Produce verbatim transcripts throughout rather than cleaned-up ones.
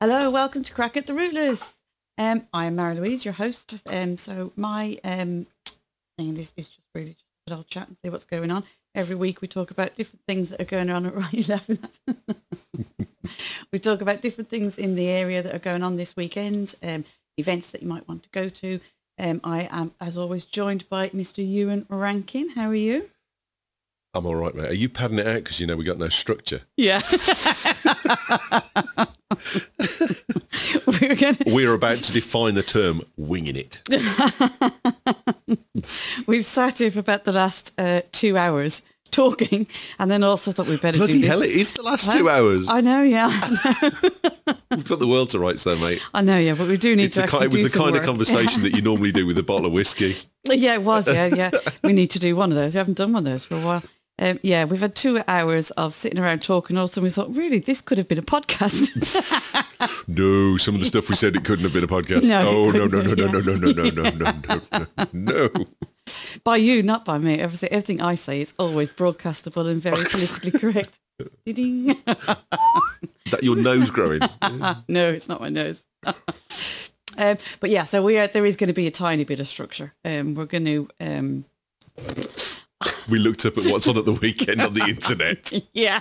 Hello, welcome to Crack at the Rootless. Um, I'm Mary Louise, your host. Um, so my um, thing this is just really just a little chat and see what's going on. Every week we talk about different things that are going on. What are you laughing at? We talk about different things in the area that are going on this weekend, um, events that you might want to go to. Um, I am, as always, joined by Mister Ewan Rankin. How are you? I'm all right, mate. Are you padding it out because you know we got no structure? Yeah. We're, gonna... We're about to define the term winging it. We've sat here for about the last uh, two hours talking and then also thought we'd better Bloody do this. hell, it is the last two hours. I know, yeah. I know. We've put the world to rights there, mate. I know, yeah, but we do need it's to the actually kind, It was do the some kind work. of conversation that you normally do with a bottle of whiskey. Yeah, it was, yeah, yeah. We need to do one of those. We haven't done one of those for a while. Um, yeah, we've had two hours of sitting around talking also, and we thought, really, this could have been a podcast. No, some of the stuff we said, it couldn't have been a podcast. No, oh, no, no, couldn't no, have, no, no, no, no, no, no, no, no, no. By you, not by me. Everything, everything I say is always broadcastable and very politically correct. Ding. That your nose growing. No, it's not my nose. um, but yeah, so we are, there is going to be a tiny bit of structure. Um, we're going to... Um, We looked up at what's on at the weekend on the internet. Yeah.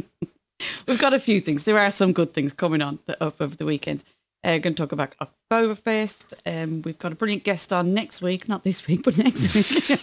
We've got a few things. There are some good things coming on the, up over the weekend. Uh, going to talk about Oktoberfest. Um, we've got a brilliant guest on next week. Not this week, but next week.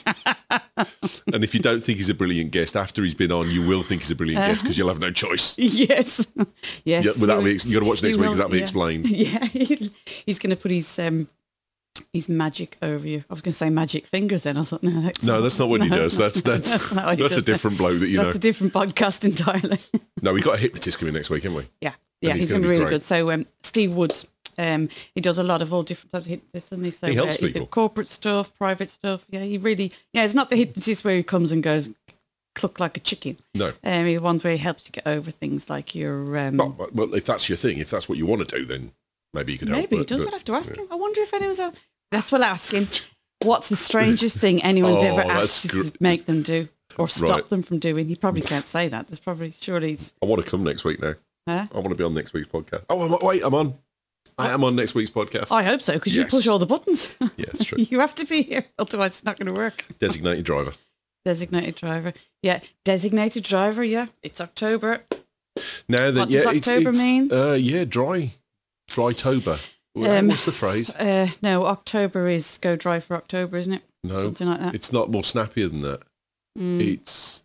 And if you don't think he's a brilliant guest, after he's been on, you will think he's a brilliant guest because you'll have no choice. Yes. Yes. Yeah, well, that'll be, you got to watch next will, week because that'll be yeah. explained. Yeah. He's going to put his... Um, His magic over you. I was going to say magic fingers then. I thought, no, that's No, not, that's not what he no, does. That's that's that's, not what he that's does. a different bloke that you That's know. a different podcast entirely. No, we got a hypnotist coming next week, haven't we? Yeah, yeah, he's he's, gonna going to be really great. good. So um, Steve Woods, um, he does a lot of all different types of hypnotists, and he so He helps uh, he people. did corporate stuff, private stuff. Yeah, he really. Yeah, it's not the hypnotist where he comes and goes cluck like a chicken. No. Um, he's the ones where he helps you get over things like your. Um, Well, well, if that's your thing, if that's what you want to do, then maybe you could help. maybe he but- does. but- We'll have to ask yeah. him. I wonder if anyone's else. That's what I'll ask him. What's the strangest thing anyone's Oh, ever that's asked you gr- to make them do or stop Right. them from doing? He probably can't say that. There's probably, surely it's... I want to come next week now. Huh? I want to be on next week's podcast. Oh, I'm, wait, I'm on. I am on next week's podcast. I hope so, because you Yes. push all the buttons. Yeah, it's true. You have to be here, otherwise it's not going to work. Designated driver. Designated driver. Yeah, designated driver, yeah. It's October. Now then, What yeah, does it's, October it's, mean? Uh, yeah, dry, dry-tober. Um, What's the phrase? Uh, no, October is go dry for October, isn't it? No, Something like that. it's not more snappier than that. Mm. It's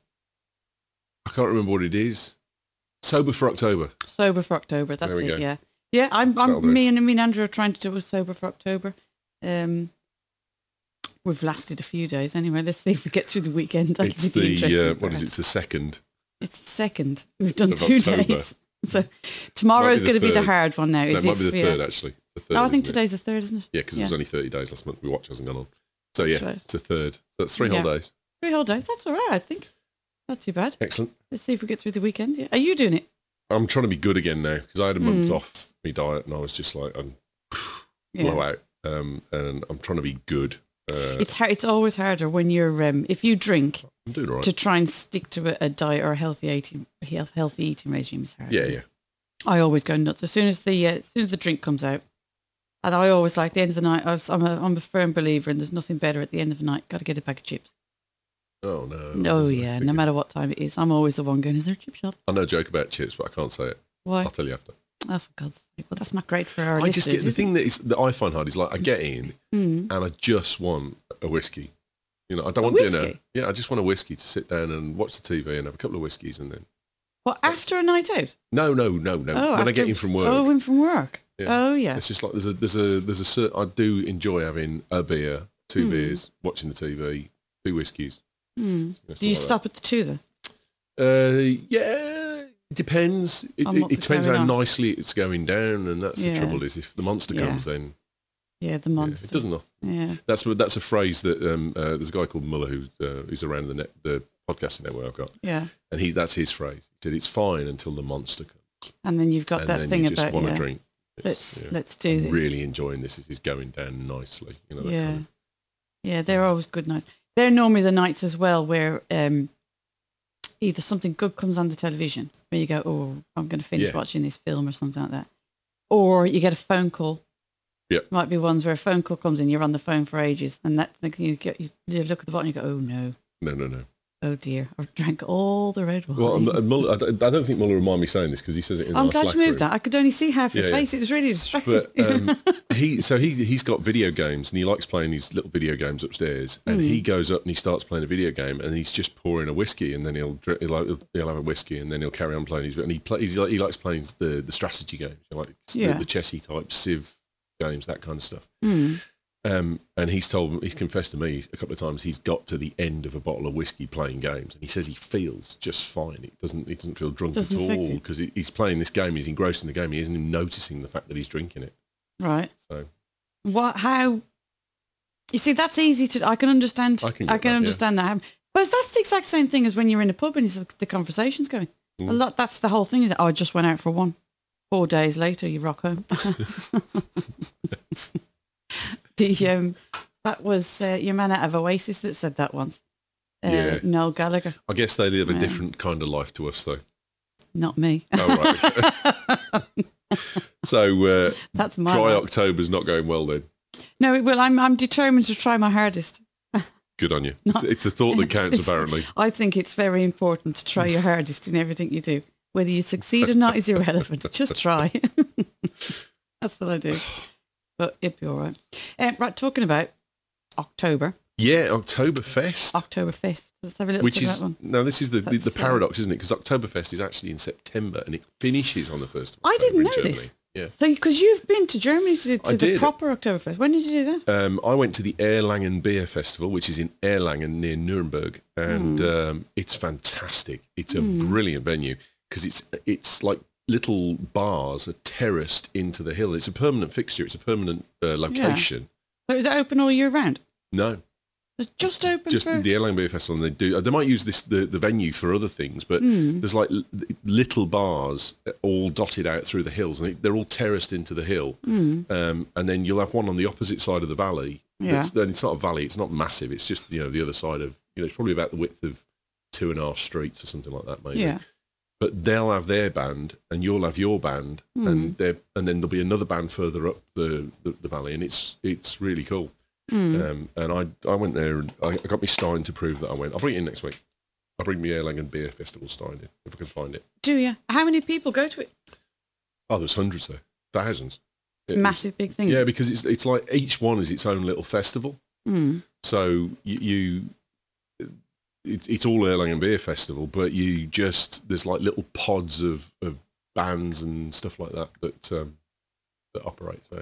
I can't remember what it is. Sober for October. Sober for October, that's There we it, go. yeah. Yeah, I'm, That'll I'm do. me and me and Andrew are trying to do a Sober for October. Um, we've lasted a few days anyway. Let's see if we get through the weekend. That It's could be the the interesting uh, what is part. it? It's the second. It's the second. We've done of two October. days. So tomorrow's the going to be the third. hard one now. No, Is it might be if, the yeah. third actually. The third. Oh, I think isn't it? today's the third, isn't it? Yeah, because it was only thirty days last month. My watch hasn't gone on. So That's yeah, right. it's the third. So that's three Yeah. whole days. Three whole days. That's all right, I think. Not too bad. Excellent. Let's see if we get through the weekend. Yeah. Are you doing it? I'm trying to be good again now because I had a month Mm. off my diet and I was just like, I'm Yeah. blow out. Um, and I'm trying to be good. Uh, It's hard, it's always harder when you're um, if you drink I'm doing all right. to try and stick to a, a diet or a healthy eating health- healthy eating regime is hard. Yeah, yeah. I always go nuts as soon as the uh, as soon as the drink comes out, and I always like the end of the night. I was, I'm a I'm a firm believer, and there's nothing better at the end of the night. Got to get a bag of chips. Oh no. No, I was yeah, thinking- no matter what time it is, I'm always the one going. Is there a chip shop? I know a joke about chips, but I can't say it. Why? I'll tell you after. Oh, for God's sake! Well, that's not great for our I listeners. just get the is thing that is that I find hard is like I get in it? Mm. and I just want a whiskey. You know, I don't A want dinner. whiskey? Yeah, I just want a whiskey to sit down and watch the T V and have a couple of whiskeys and then. Well, after a night out. No, no, no, no. Oh, when I after- get in from work, Oh, in from work. Yeah. Oh, yeah. it's just like there's a there's a there's a certain, I do enjoy having a beer, two Hmm. beers, watching the T V, two whiskies. Mm. know, Do you stuff like stop at the two then? Uh, yeah, it depends. It, On it, what it was depends going how on. nicely it's going down, and that's Yeah. the trouble. Is if the monster Yeah. comes, then Yeah, the yeah, monster. it doesn't. know. Yeah. That's what- that's a phrase that um, uh, there's a guy called Muller who's uh, who's around the net, the podcasting network I've got, Yeah. and he that's his phrase. He said it's fine until the monster comes, And then you've got and that then thing you just about want yeah. to drink. It's, Let's yeah, let's do I'm this. really enjoying this. This is going down nicely. You know. That Yeah. Kind of, Yeah, they're always good nights. They're normally the nights as well where um, either something good comes on the television where you go, oh, I'm going to finish Yeah. watching this film or something like that. or you get a phone call. Yep. Might be ones where a phone call comes in, you're on the phone for ages, and that you get you, you look at the bottle and you go, oh no, No, no, no. oh dear, I've drank all the red wine. Well, um, Muller, I don't I don't think Muller will mind me saying this because he says it in I'm our glad Slack you moved group. that. I could only see half your Yeah, yeah. face. It was really distracting. But um, he, so he he's got video games and he likes playing these little video games upstairs. And Mm. he goes up and he starts playing a video game and he's just pouring a whiskey and then he'll dr- he'll, he'll have a whiskey and then he'll carry on playing his. And he play, he's like, he likes playing the the strategy games, you know, like Yeah. the, the chessy type Civ games, that kind of stuff. Mm. Um, and he's told, he's confessed to me a couple of times he's got to the end of a bottle of whiskey playing games, and he says he feels just fine. It doesn't, he doesn't feel drunk Doesn't at affect all him. because he, he's playing this game, he's engrossed in the game, he isn't even noticing the fact that he's drinking it. Right. So What? How? You see, that's easy to. I can understand. I can get that, yeah. understand that. But that's the exact same thing as when you're in a pub and it's, the conversation's going. Mm. A lot. That's the whole thing. Is oh, I just went out for one. Four days later, you rock home. the um, that was uh, your man out of Oasis that said that once. Uh, Yeah. Noel Gallagher, I guess they live a Yeah. different kind of life to us, though. not me. Oh, right. So uh, That's my dry life. October's not going well then. No, it will. I'm I'm determined to try my hardest. Good on you. It's, it's the thought that counts, It's- apparently. I think it's very important to try your hardest in everything you do. Whether you succeed or not is irrelevant. Just try. That's what I do. But it'd be all right. Um, right, talking about October, Yeah, Oktoberfest. Oktoberfest. Let's have a little Which look is at that one. no, this is the, the, That's, the uh, paradox, isn't it? Because Oktoberfest is actually in September and it finishes on the first of I October didn't in know Germany. this. Yeah. So, because you've been to Germany to, to I the did. proper Oktoberfest. When did you do that? Um, I went to the Erlangen Beer Festival, which is in Erlangen near Nuremberg, and Hmm. um, it's fantastic. It's a brilliant venue because it's it's like little bars are terraced into the hill. It's a permanent fixture. It's a permanent uh, location. So is it open all year round? No, It's just open just for... the Erlangen Beer Festival, and they do. They might use this the, the venue for other things, but Hmm. there's like l- little bars all dotted out through the hills, and they- they're all terraced into the hill. Um, and then you'll have one on the opposite side of the valley. Yeah. That's, then it's not a valley; it's not massive. It's just you know the other side of you know it's probably about the width of two and a half streets or something like that, maybe. Yeah. But they'll have their band, and you'll have your band, and they and then there'll be another band further up the, the, the valley, and it's it's really cool. Um, and I I went there and I, I got my stein to prove that I went. I'll bring it in next week. I'll bring my Erlangen Beer Festival stein in if I can find it. Do you? How many people go to it? Oh, there's hundreds there, thousands. It's a massive, big thing. Yeah, because it's it's like each one is its own little festival. Mm. So you, you it, it's all Erlangen Beer Festival, but you just there's like little pods of, of bands and stuff like that that um, that operate. So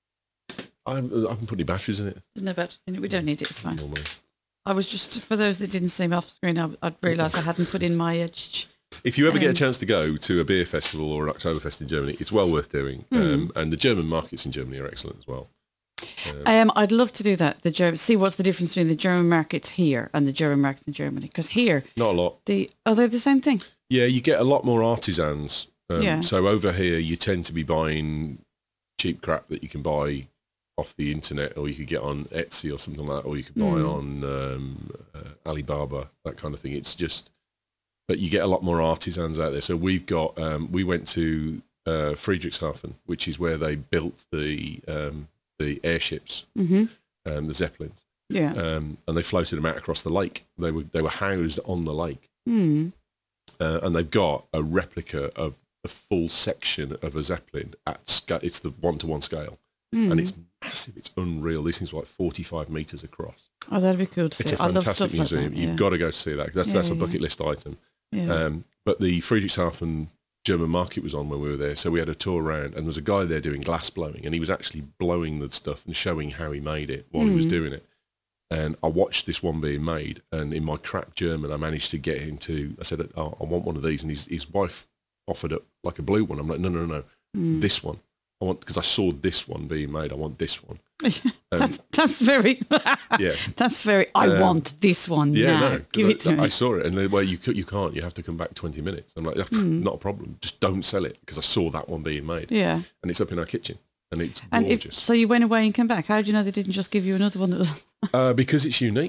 I haven't, I haven't put any batteries in it There's no batteries in it. We don't need it. It's fine. normally. I was just, for those that didn't see me off screen, I, I'd realised I hadn't put in my... Uh, ch- ch- If you ever get a Um, chance to go to a beer festival or an Oktoberfest in Germany, it's well worth doing. Um, and the German markets in Germany are excellent as well. Um, I'd love to do that. The German, see what's the difference between the German markets here and the German markets in Germany. Because here, Not a lot. the are they the same thing? Yeah, you get a lot more artisans. Um, Yeah. So over here, you tend to be buying cheap crap that you can buy off the internet, or you could get on Etsy or something like that, or you could buy on um, uh, Alibaba, that kind of thing. It's just, but you get a lot more artisans out there. So we've got, um, we went to uh, Friedrichshafen, which is where they built the um, the airships, Mm-hmm. um, the Zeppelins, Yeah. um, and they floated them out across the lake. They were they were housed on the lake. Mm. Uh, and they've got a replica of a full section of a Zeppelin at scale. It's the one-to-one scale. Mm. And it's massive. It's unreal. These things are like forty-five metres across. Oh, that'd be cool to It's see. a I love fantastic stuff museum. like that. You've yeah. got to go to see that. That's, Yeah, that's a yeah. bucket list item. Yeah. Um, but the Friedrichshafen German market was on when we were there. So we had a tour around, and there was a guy there doing glass blowing, and he was actually blowing the stuff and showing how he made it while he was Mm. doing it. And I watched this one being made, and in my crap German, I managed to get him to, I said, oh, I want one of these. And his, his wife offered up like a blue one. I'm like, no, no, no, Mm. this one. I want, because I saw this one being made, I want this one. that's that's very. Yeah. That's very. I Um, want this one Yeah, now. no, 'cause Give I, it to I me. saw it, and they, well, you c- you can't. You have to come back twenty minutes. I'm like, Mm. not a problem. Just don't sell it because I saw that one being made, Yeah. and it's up in our kitchen, and it's And if gorgeous so, you went away and came back. How do you know they didn't just give you another one that was? uh, because it's unique.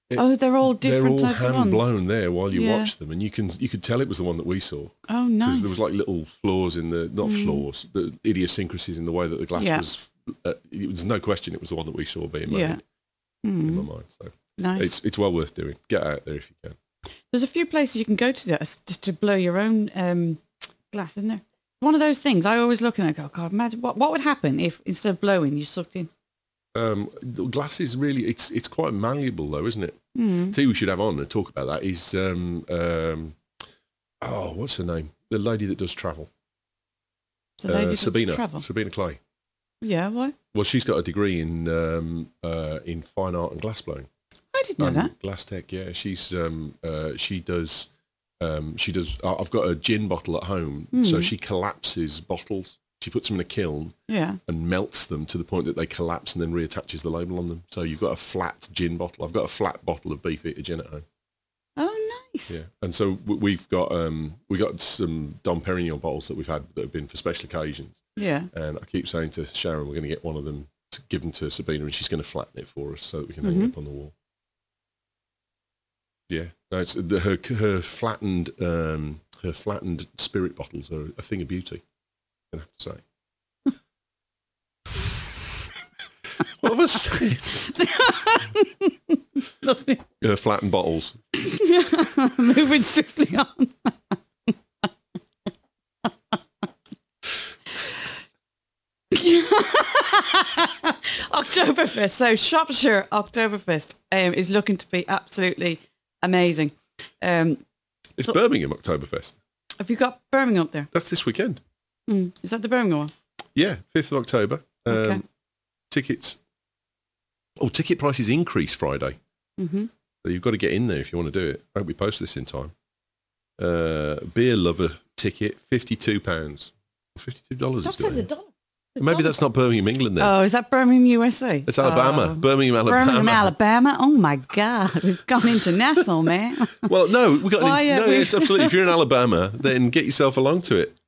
It, Oh, they're all different they're all types of hand ones. blown there while you Yeah. watch them, and you can you could tell it was the one that we saw. Oh, nice. Because there was like little flaws in the not mm. flaws, the idiosyncrasies in the way that the glass yeah. was. Uh, it was no question it was the one that we saw being made yeah. in mm. my mind. So nice. it's it's well worth doing. Get out there if you can. There's a few places you can go to that just to blow your own um, glass, isn't there? One of those things I always look and I go, God, imagine what what would happen if instead of blowing you sucked in. Um, glass is really it's it's quite malleable though, isn't it? Mm. Tell you we should have on and talk about that is um, um, oh what's her name? The lady that does travel. The lady uh, that Sabina does travel. Sabina Clay. Yeah, why? Well, she's got a degree in um, uh, in fine art and glass blowing. I didn't know um, that. Glass tech, yeah. She's um, uh, she does um, she does. Uh, I've got a gin bottle at home, mm. so she collapses bottles. She puts them in a kiln yeah. and melts them to the point that they collapse and then reattaches the label on them. So you've got a flat gin bottle. I've got a flat bottle of Beefeater gin at home. Oh, nice. Yeah, and so we've got um, we got some Dom Perignon bottles that we've had that have been for special occasions. Yeah. And I keep saying to Sharon, we're going to get one of them to give them to Sabina, and she's going to flatten it for us so that we can hang mm-hmm. it up on the wall. Yeah, no, it's the, her her flattened um, her flattened spirit bottles are a thing of beauty. I have to say. What have I said? Nothing. Her flattened bottles. Moving swiftly on. Oktoberfest. So Shropshire Oktoberfest um, is looking to be absolutely amazing. Um, it's so, Birmingham Oktoberfest. Have you got Birmingham up there? That's this weekend. Mm. Is that the Birmingham one? Yeah, fifth of October. Um, okay. Tickets. Oh, ticket prices increase Friday. Mm-hmm. So you've got to get in there if you want to do it. I hope we post this in time. Uh, beer lover ticket, fifty-two pounds. fifty-two dollars. That says a dollar. Maybe that's not Birmingham, England then. Oh, is that Birmingham, U S A? It's Alabama. Oh. Birmingham, Alabama. Birmingham, Alabama. Oh my God, we've gone international, man. Well, no, we got. Why, an, uh, no, we- it's absolutely. If you're in Alabama, then get yourself along to it.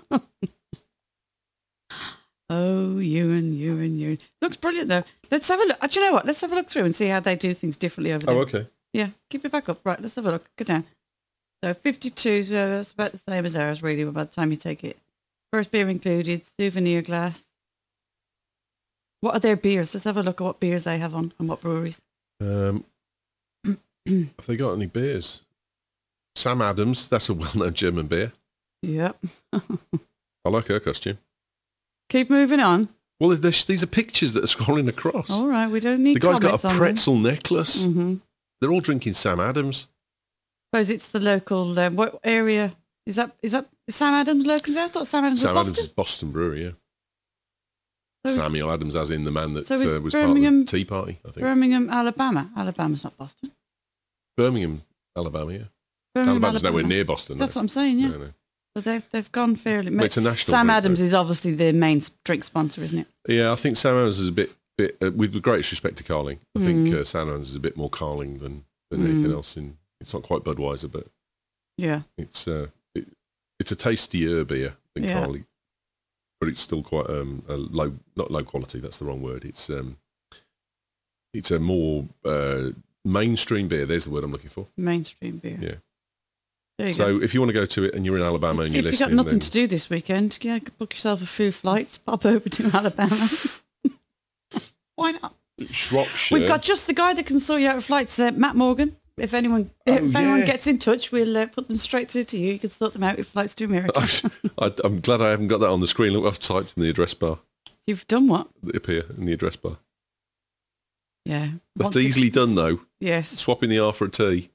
Oh, you and you and you. Looks brilliant though. Let's have a look. Do you know what? Let's have a look through and see how they do things differently over there. Oh, okay. Yeah, keep it back up. Right, let's have a look. Go down. So fifty-two, so that's about the same as ours really by the time you take it. First beer included, souvenir glass. What are their beers? Let's have a look at what beers they have on and what breweries. Um, have they got any beers? Sam Adams, that's a well-known German beer. Yep. I like her costume. Keep moving on. Well, there's- these are pictures that are scrolling across. All right, we don't need The guy's got comments a on them. pretzel necklace. Mm-hmm. They're all drinking Sam Adams. Suppose it's the local, um, what area, is that, is that Sam Adams local? I thought Sam Adams Sam was Adams Boston. is Boston Brewery, yeah. So- Samuel Adams, as in the man that So is uh, was Birmingham- part of the Tea Party, I think. Birmingham, Alabama. Alabama's not Boston. Birmingham, Alabama, yeah. Birmingham, Alabama's nowhere Alabama. near Boston. That's no. what I'm saying, yeah. No, no. So they've, they've gone fairly... Well, it's a national Sam drink, Adams though. is obviously the main s- drink sponsor, isn't it? Yeah, I think Sam Adams is a bit, bit uh, with the greatest respect to Carling, I think Mm. uh, Sam Adams is a bit more Carling than, than Mm. anything else. In It's not quite Budweiser, but Yeah. it's uh, it, it's a tastier beer than Yeah. Carling, but it's still quite um, a low, not low quality. That's the wrong word. It's um, it's a more uh, mainstream beer. There's the word I'm looking for. Mainstream beer. Yeah. There you So go. if you want to go to it and you're in Alabama and If you're you've listening, got nothing then to do this weekend, yeah, book yourself a few flights, pop over to Alabama. Why not? Shropshire. We've got just the guy that can sort you out flights, uh, Matt Morgan. If anyone, Oh, if anyone yeah. gets in touch, we'll uh, put them straight through to you. You can sort them out with flights to America. I, I'm glad I haven't got that on the screen. Look, I've typed in the address bar. You've done what? They appear in the address bar. Yeah. That's Once- easily done, though. Yes. Swapping the R for a T.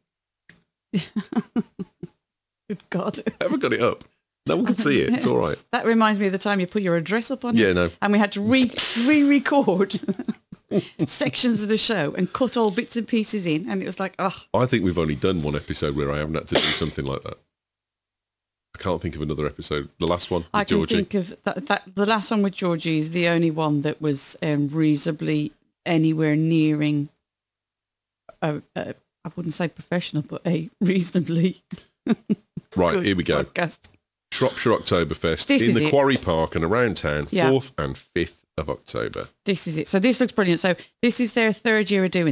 Good God. I haven't got it up. No one can see it. It's all right. That reminds me of the time you put your address up on Yeah, it. no. And we had to re re-record sections of the show and cut all bits and pieces in. And it was like, oh, I think we've only done one episode where I haven't had to do something like that. I can't think of another episode. The last one with I can Georgie. think of that, that. The last one with Georgie is the only one that was um, reasonably anywhere nearing, a, a, I wouldn't say professional, but a reasonably Right, good here we go. podcast. Shropshire Oktoberfest This in is the it. Quarry Park and around town, Yeah. fourth and fifth of October. This is it. So this looks brilliant. So this is their third year of doing that.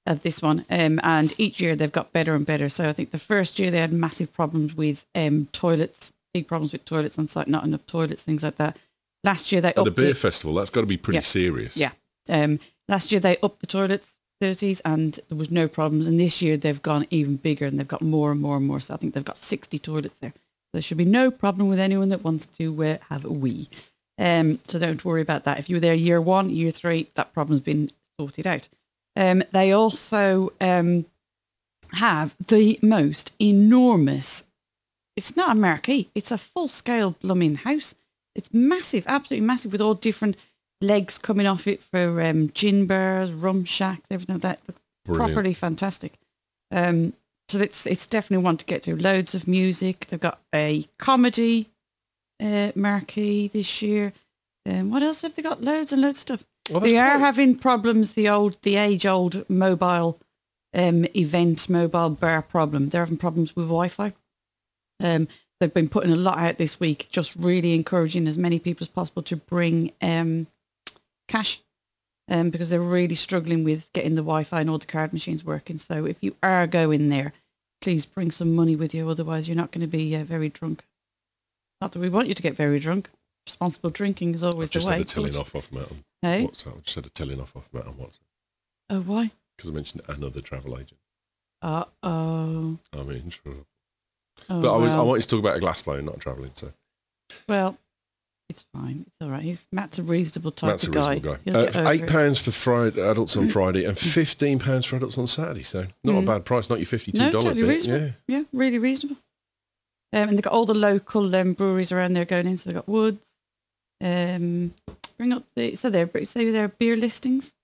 of this one. Um, and each year they've got better and better. So I think the first year they had massive problems with um, toilets, big problems with toilets on site, not enough toilets, things like that. Last year they At a upped beer it. festival, that's got to be pretty Yeah. serious. Yeah. Um, last year they upped the toilets facilities and there was no problems. And this year they've gone even bigger and they've got more and more and more. So I think they've got sixty toilets there. There should be no problem with anyone that wants to uh, have a wee. Um, so don't worry about that. If you were there year one, year three, that problem's been sorted out. Um, they also um, have the most enormous, it's not a marquee, it's a full-scale blooming house. It's massive, absolutely massive, with all different legs coming off it for um, gin bars, rum shacks, everything like that. Brilliant. Properly fantastic. Um, so it's it's definitely one to get to. Loads of music. They've got a comedy uh, marquee this year. Um, what else have they got? Loads and loads of stuff. Well, that's they are great. having problems. The old, the age-old mobile um, event, mobile bar problem. They're having problems with Wi-Fi. Um, they've been putting a lot out this week, just really encouraging as many people as possible to bring um, cash. Um, because they're really struggling with getting the Wi-Fi and all the card machines working. So if you are going there, please bring some money with you. Otherwise, you're not going to be uh, very drunk. Not that we want you to get very drunk. Responsible drinking is always I've just the way. had a telling off off Matt on Hey? WhatsApp. I just had a telling off off Matt on WhatsApp Oh, why? because I mentioned another travel agent. Uh-oh. I'm in trouble. Oh, But I was I well. wanted to talk about a glass blower, not travelling. So Well, it's fine. It's all right. He's Matt's a reasonable type Matt's a of guy. reasonable He'll guy. get Uh, over eight it. pounds for Friday adults on Friday and fifteen pounds for adults on Saturday. So not Mm. a bad price. Not your fifty-two No, dollar totally bit. reasonable. Yeah. Yeah, really reasonable. Um, and they've got all the local um, breweries around there going in. So they've got Woods. Um, bring up the so they're say their beer listings.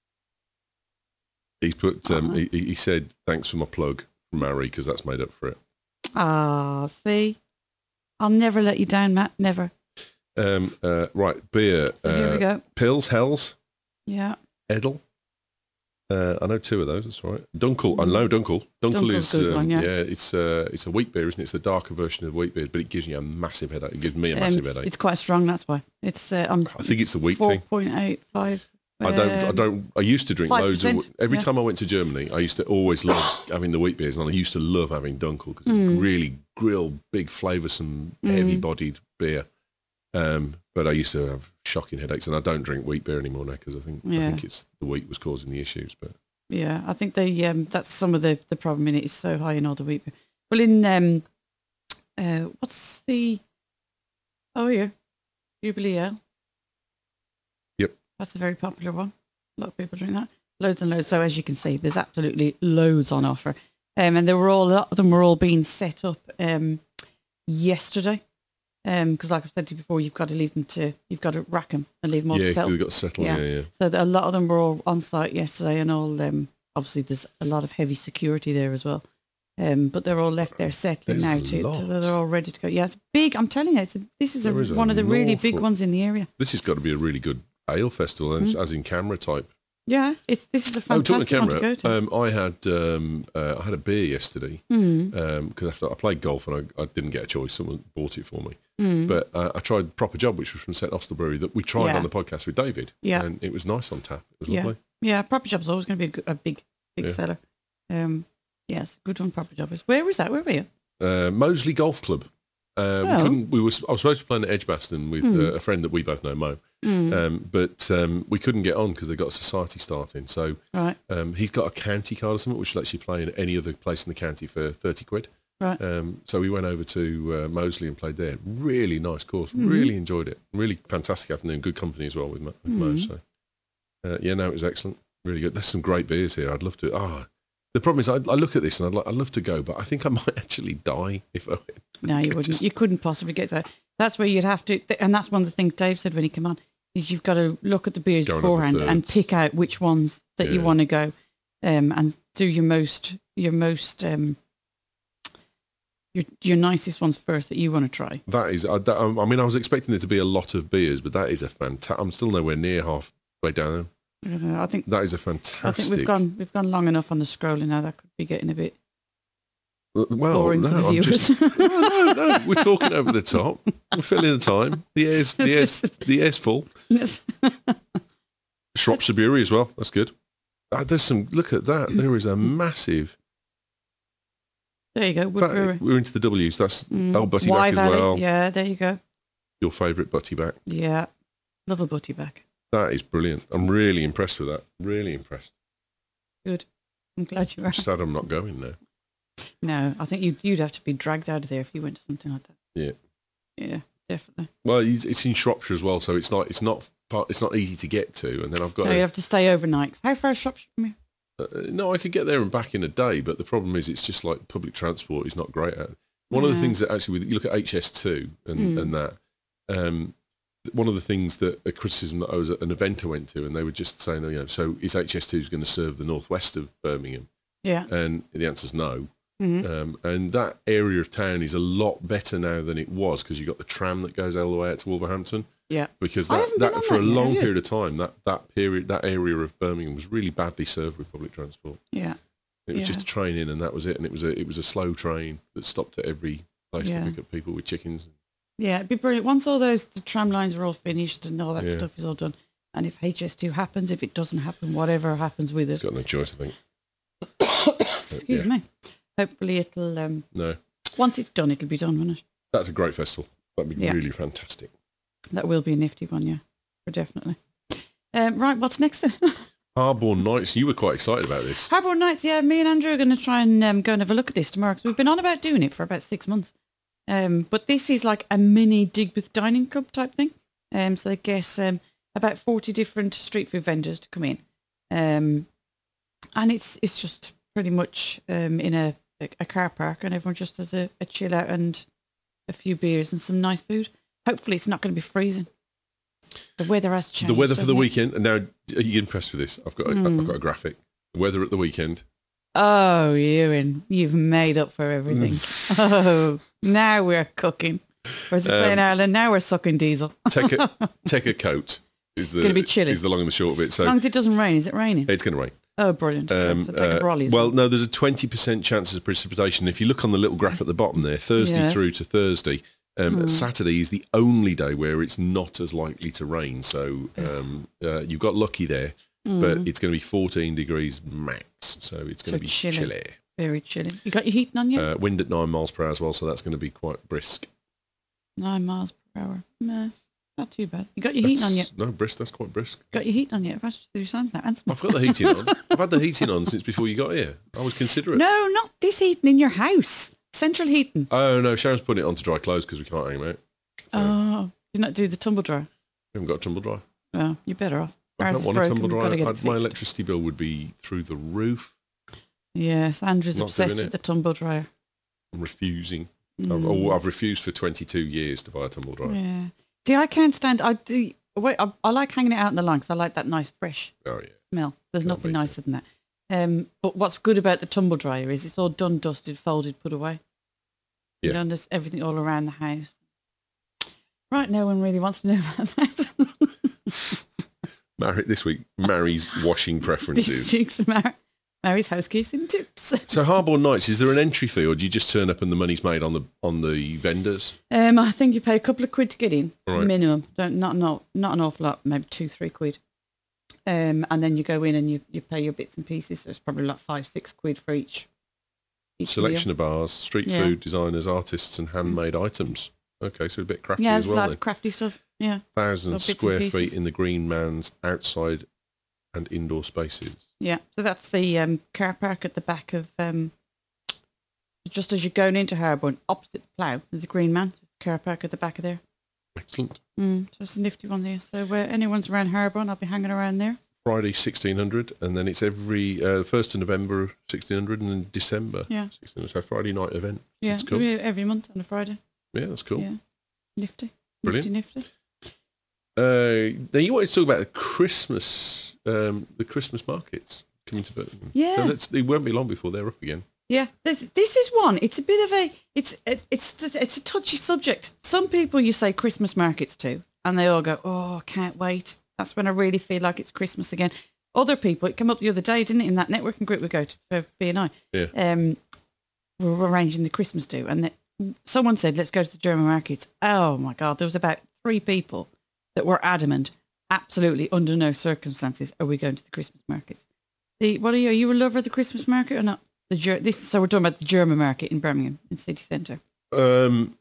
He's put. Um, Uh-huh. he, he said thanks for my plug from Mary because that's made up for it. Ah, see, I'll never let you down, Matt. Never. Um, uh, right, beer. So here we uh, go. Pills, Hells, Yeah, Edel. Uh, I know two of those. That's right. Dunkel. I know Dunkel. Dunkel Dunkel's is good um, one, yeah. It's uh, it's a wheat beer, isn't it? It's the darker version of wheat beer, but it gives you a massive headache. It gives me a massive Um, headache. it's quite strong. That's why it's. Uh, um, I think it's the wheat four thing. point eight five. I don't. I don't. I used to drink loads of. five percent, Every yeah. time I went to Germany, I used to always love having the wheat beers, and I used to love having Dunkel because Mm. it's really grill, big, flavoursome, heavy-bodied beer. Um, but I used to have shocking headaches, and I don't drink wheat beer anymore now because I think I Yeah. think it's the wheat was causing the issues. But Yeah, I think they. Um, that's some of the the problem in it. It's so high in all the wheat. beer. Well, in um, uh, what's the? Oh yeah, Jubilee Ale. Yep. That's a very popular one. A lot of people drink that. Loads and loads. So as you can see, there's absolutely loads on offer. Um, and they were all, a lot of them were all being set up um, yesterday. Because like I've said to you before, you've got to leave them to, you've got to rack them and leave them all yeah, to settle. we've got to settle. Yeah. Yeah, yeah. So that a lot of them were all on site yesterday, and all. Um, obviously, there's a lot of heavy security there as well. Um, but they're all left there settling now There's a to, lot. to they're all ready to go. Yeah, it's big. I'm telling you, it's a, this is, a, There is one of the an really awful- big ones in the area. This has got to be a really good ale festival, and as in camera type. Yeah, it's this is a Oh, talking fantastic one to camera, go to. um, I had um, uh, I had a beer yesterday Mm. because after I played golf and I, I didn't get a choice, someone bought it for me. Mm. But uh, I tried Proper Job, which was from Saint Austell Brewery, that we tried Yeah. on the podcast with David. Yeah. And it was nice on tap. It was Yeah, lovely. yeah. Proper Job's always going to be a, g- a big, big Yeah. seller. Um, yes, good one. Proper Job is. Where was that? Where were you? Uh, Moseley Golf Club. Uh, Oh. we couldn't. We were. I was supposed to be playing at Edgbaston with Mm. uh, a friend that we both know, Mo. Mm. Um, but um, we couldn't get on because they got a society starting. So Right, um, he's got a county card or something, which lets you play in any other place in the county for thirty quid. right. Um, so we went over to uh, Moseley and played there. Really nice course. Mm-hmm. Really enjoyed it. Really fantastic afternoon. Good company as well with Mo. With Mo Mm-hmm. so uh, yeah, no, it was excellent. Really good. There's some great beers here. I'd love to. Ah, the problem is I, I look at this and I'd, like, I'd love to go, but I think I might actually die if I went. No, you It wouldn't. just- You couldn't possibly get that. That's where you'd have to, and that's one of the things Dave said when he came on, is you've got to look at the beers Go on over beforehand and thirds. pick out which ones that you Yeah. want to go, um, and do your most, your most, um, your your nicest ones first that you want to try. That is, I, that, I mean, I was expecting there to be a lot of beers, but that is a fantastic. I'm still nowhere near halfway down. I don't know. I think That is a I fantastic. think we've gone we've gone long enough on the scrolling now. That could be getting a bit well, boring no, for the I'm viewers. just, no, no, no. We're talking over the top. We're filling the time. The air's, the air's, the air's full. Yes. Shropshire Brewery as well. That's good. Uh, there's some. Look at that. There is a massive. There you go. Wood That, Brewery. we're into the W's. That's Mm. old Butty Y back as Valley. well. Yeah, there you go. Your favourite Butty back. Yeah. Love a butty back. That is brilliant. I'm really impressed with that. Really impressed. Good. I'm glad you are. I'm sad I'm not going there. No, I think you'd, you'd have to be dragged out of there if you went to something like that. Yeah. Yeah, definitely. Well, it's it's in Shropshire as well, so it's not it's not far- it's not easy to get to. And then I've got No, to, you have to stay overnight. How far is Shropshire from here? uh, no, I could get there and back in a day, but the problem is it's just like public transport is not great at. One of the Yeah. things that actually, with, you look at H S two and, Mm. and that, um, one of the things that a criticism that I was at an event I went to, and they were just saying, you know, so is H S two going to serve the northwest of Birmingham? Yeah. And the answer is no. Mhm. Um, and that area of town is a lot better now than it was because you've got the tram that goes all the way out to Wolverhampton. Yeah. Because I that, haven't been that on for that a yet, long have you? period of time, that, that period, that area of Birmingham was really badly served with public transport. Yeah. It was Yeah. just a train in, and that was it. And it was a it was a slow train that stopped at every place Yeah. to pick up people with chickens. Yeah, it'd be brilliant. Once all those the tram lines are all finished and all that Yeah. stuff is all done, and if H S two happens, if it doesn't happen, whatever happens with It's it, got no choice, I think. excuse yeah. me. Hopefully it'll, um, No, once it's done, it'll be done, won't it? that's a great festival. That'd be Yeah. really fantastic. That will be a nifty one, yeah, for definitely. Um, right, what's next then? Harborne Nights. You were quite excited about this. Harbour Nights, yeah, me and Andrew are going to try and um, go and have a look at this tomorrow because we've been on about doing it for about six months. Um, but this is like a mini Digbeth dining club type thing. Um, so they get um, about forty different street food vendors to come in. Um, and it's it's just pretty much um, in a, a, a car park, and everyone just has a, a chill out and a few beers and some nice food. Hopefully it's not going to be freezing. The weather has changed. The weather for the hasn't it? weekend. And now, are you impressed with this? I've got a, Hmm. I've got a graphic. The weather at the weekend. Oh, Ewan, you've made up for everything. Oh, now we're cooking. Or as I say in Um, Ireland, now we're sucking diesel. Take a take a coat. Is the Gonna be chilly. is the long and the short of it. As So long as it doesn't rain. Is it raining? it's going to rain. Oh, brilliant. Um, So take a uh, brolly as well, no, there's a twenty percent chance of precipitation. If you look on the little graph at the bottom there, Thursday Yes. through to Thursday, um, Hmm. Saturday is the only day where it's not as likely to rain. So um, uh, you've got lucky there, but it's going to be fourteen degrees max. So it's going Hmm. So to be chilly. chilly. Very chilly. You got your heating on yet? Uh, wind at nine miles per hour as well, so that's going to be quite brisk. Nine miles per hour. No, not too bad. You got your heating on yet? That's- No, brisk, that's quite brisk. Got your heating on yet? That's just through sound now. And smell. I've got the heating on. I've had the heating on since before you got here. I was considerate. No, not this heating in your house. Central heating. Oh, no, Sharon's putting it on to dry clothes because we can't hang them out. So Oh, did not do the tumble dryer? we haven't got a tumble dryer. Oh, you're better off. I Ours don't is want a broken. tumble We've gotta dryer. get it I'd- My fixed. electricity bill would be through the roof. Yes, Andrew's Not obsessed doing with it. the tumble dryer. I'm refusing. Mm. I've, oh, I've refused for twenty-two years to buy a tumble dryer. Yeah. See, I can't stand. I do. Wait, I, I like hanging it out in the line because I like that nice fresh Oh, yeah. smell. There's Can't nothing beat it. nicer than that. Um, but what's good about the tumble dryer is it's all done, dusted, folded, put away. You Yeah. know, and there's everything all around the house. Right, no one really wants to know about that. Mary, this week, Mary's washing This preferences. week's Mar- Mary's housekeeping tips. So Harborne Nights, is there an entry fee or do you just turn up and the money's made on the on the vendors? Um, I think you pay a couple of quid to get in, Right. minimum. Don't not not not an awful lot, maybe two, three quid. Um, and then you go in and you, you pay your bits and pieces. So it's probably like five, six quid for each. each Selection of bars, street Yeah. food, designers, artists and handmade items. Okay, so a bit crafty meal. Yeah, as it's well like then. crafty stuff. Yeah, Thousand little bits square and feet pieces. in the Green Man's outside and indoor spaces. yeah. So that's the um, car park at the back of um, just as you're going into Harborne, opposite the plough, there's the Green Man. Car park at the back of there. Excellent. Mm, so it's a nifty one there. So where anyone's around Harborne, I'll be hanging around there. Friday sixteen hundred and then it's every uh, first of November sixteen hundred and then December. Yeah. sixteen hundred. So Friday night event. Yeah, That's cool. every, every month on a Friday. Yeah, that's cool. Yeah, nifty, Brilliant. nifty, nifty. Uh, now you wanted to talk about the Christmas, um, the Christmas markets coming to Birmingham. Yeah. So let's, it won't be long before they're up again. Yeah, this this is one. It's a bit of a it's it, it's it's a touchy subject. Some people you say Christmas markets to, and they all go, "Oh, I can't wait." That's when I really feel like it's Christmas again. Other people, it came up the other day, didn't it? In that networking group we go to for B and I, Yeah. um, we were arranging the Christmas do, and the, someone said, "Let's go to the German markets." Oh my God, there was about three people that were adamant, absolutely under no circumstances are we going to the Christmas markets. The what are you? Are you a lover of the Christmas market or not? The Ger- this so we're talking about the German market in Birmingham in city centre. Um,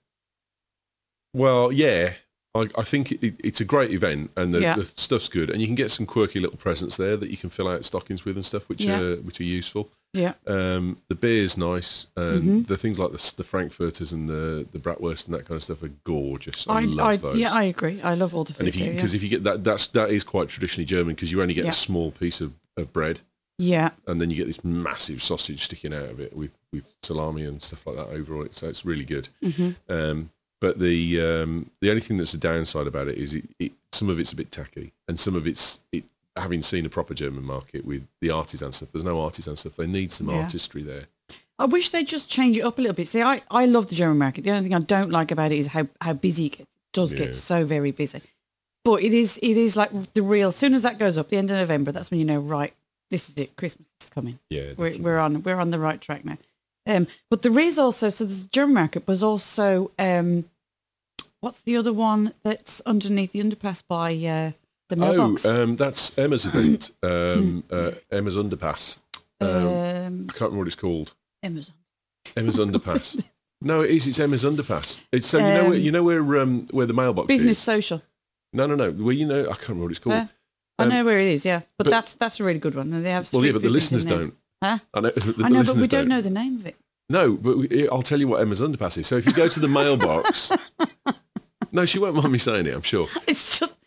well, yeah, I, I think it, it's a great event, and the, Yeah. the stuff's good, and you can get some quirky little presents there that you can fill out stockings with and stuff, which Yeah. are which are useful. Yeah. Um, the beer's nice, and Mm-hmm. the things like the, the Frankfurters and the the Bratwurst and that kind of stuff are gorgeous. I, I, love I those. yeah, I agree. I love all the food and if you there, because yeah. if you get that, that's that is quite traditionally German because you only get Yeah. a small piece of, of bread, yeah. and then you get this massive sausage sticking out of it with, with salami and stuff like that over it. So it's really good. Mm-hmm. Um, but the um, the only thing that's a downside about it is it, it, some of it's a bit tacky, and some of it's it. Having seen a proper German market with the artisan stuff, there's no artisan stuff. They need some Yeah. artistry there. I wish they'd just change it up a little bit. See, I, I love the German market. The only thing I don't like about it is how, how busy it gets. It does Yeah. get so very busy. But it is it is like the real. As soon as that goes up, the end of November, that's when you know, right, this is it. Christmas is coming. Yeah, We're definitely. we're on we're on the right track now. Um, but there is also so the German market was also um, what's the other one that's underneath the underpass by uh, the mailbox? Oh, um, that's Emma's event. Um, uh, Emma's Underpass. Um, um, I can't remember what it's called. Amazon. Emma's Underpass. No, it is. It's Emma's Underpass. It's so you know where Um, you know where um, where the mailbox Business is. social. No, no, no. Well, you know, I can't remember what it's called. Uh, I Um, know where it is, yeah, but, but- that's that's a really good one. And they have well, yeah, street but the food things in listeners there. don't. Huh? I know, the, the I know, but listeners we don't don't know the name of it. No, but we, I'll tell you what Emma's Underpass is. So if you go to the mailbox, no, she won't mind me saying it. I'm sure. It's just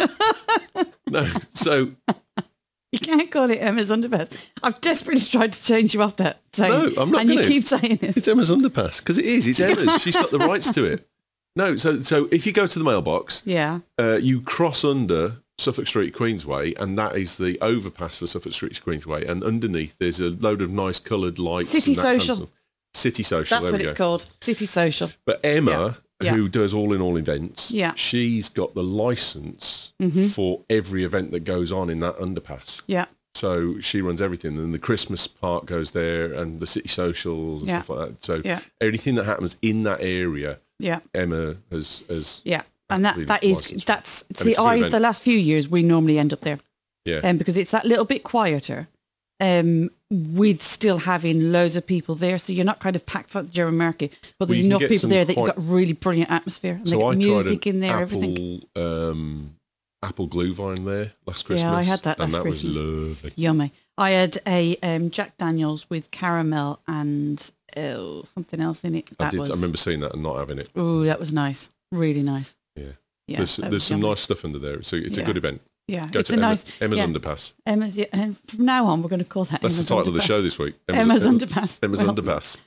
No, so you can't call it Emma's Underpass. I've desperately tried to change you off that saying, No, I'm not and you gonna. keep saying it. it's Emma's Underpass because it is. It's Emma's. She's got the rights to it. No, so so if you go to the mailbox, Yeah, uh, you cross under Suffolk Street, Queensway, and that is the overpass for Suffolk Street, Queensway. And underneath, there's a load of nice coloured lights. City and that kind of Social. stuff. City Social. that's there what we it's go. called. City Social. But Emma, Yeah. who does all in all events, Yeah. she's got the license Mm-hmm. for every event that goes on in that underpass. Yeah, So she runs everything, and the Christmas part goes there, and the city socials and Yeah. stuff like that. So Yeah. anything that happens in that area, yeah, Emma has has yeah. And that, Absolutely that is licensed. that's And see, it's a good I event. the last few years we normally end up there, yeah. um, because it's that little bit quieter, um, with still having loads of people there, so you're not kind of packed like the German market, but Well, there's you can enough get people some there that quite- you've got really brilliant atmosphere, and so they I got tried music an in there, apple everything. um, apple glühwein there last Christmas. Yeah, I had that and last that Christmas. was lovely. Yummy. I had a um, Jack Daniels with caramel and oh, something else in it. I That did. was, I remember seeing that and not having it. Oh, that was nice. Really nice. Yeah. Yeah, there's that there's was some yummy. nice stuff under there. So it's Yeah. a good event. Yeah, Go it's to a Emma, nice Emma's yeah. Underpass. Emma's, yeah, and from now on, we're going to call that. That's Emma's the title of the Underpass. show this week. Emma's Emma's, Underpass. Emma's Well, Underpass.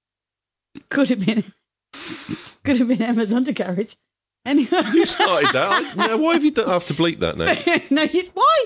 Could have been. Could have been Emma's Undercarriage. Anyway. You started that. I, now, why have you done, I have to bleep that now? no, you, why?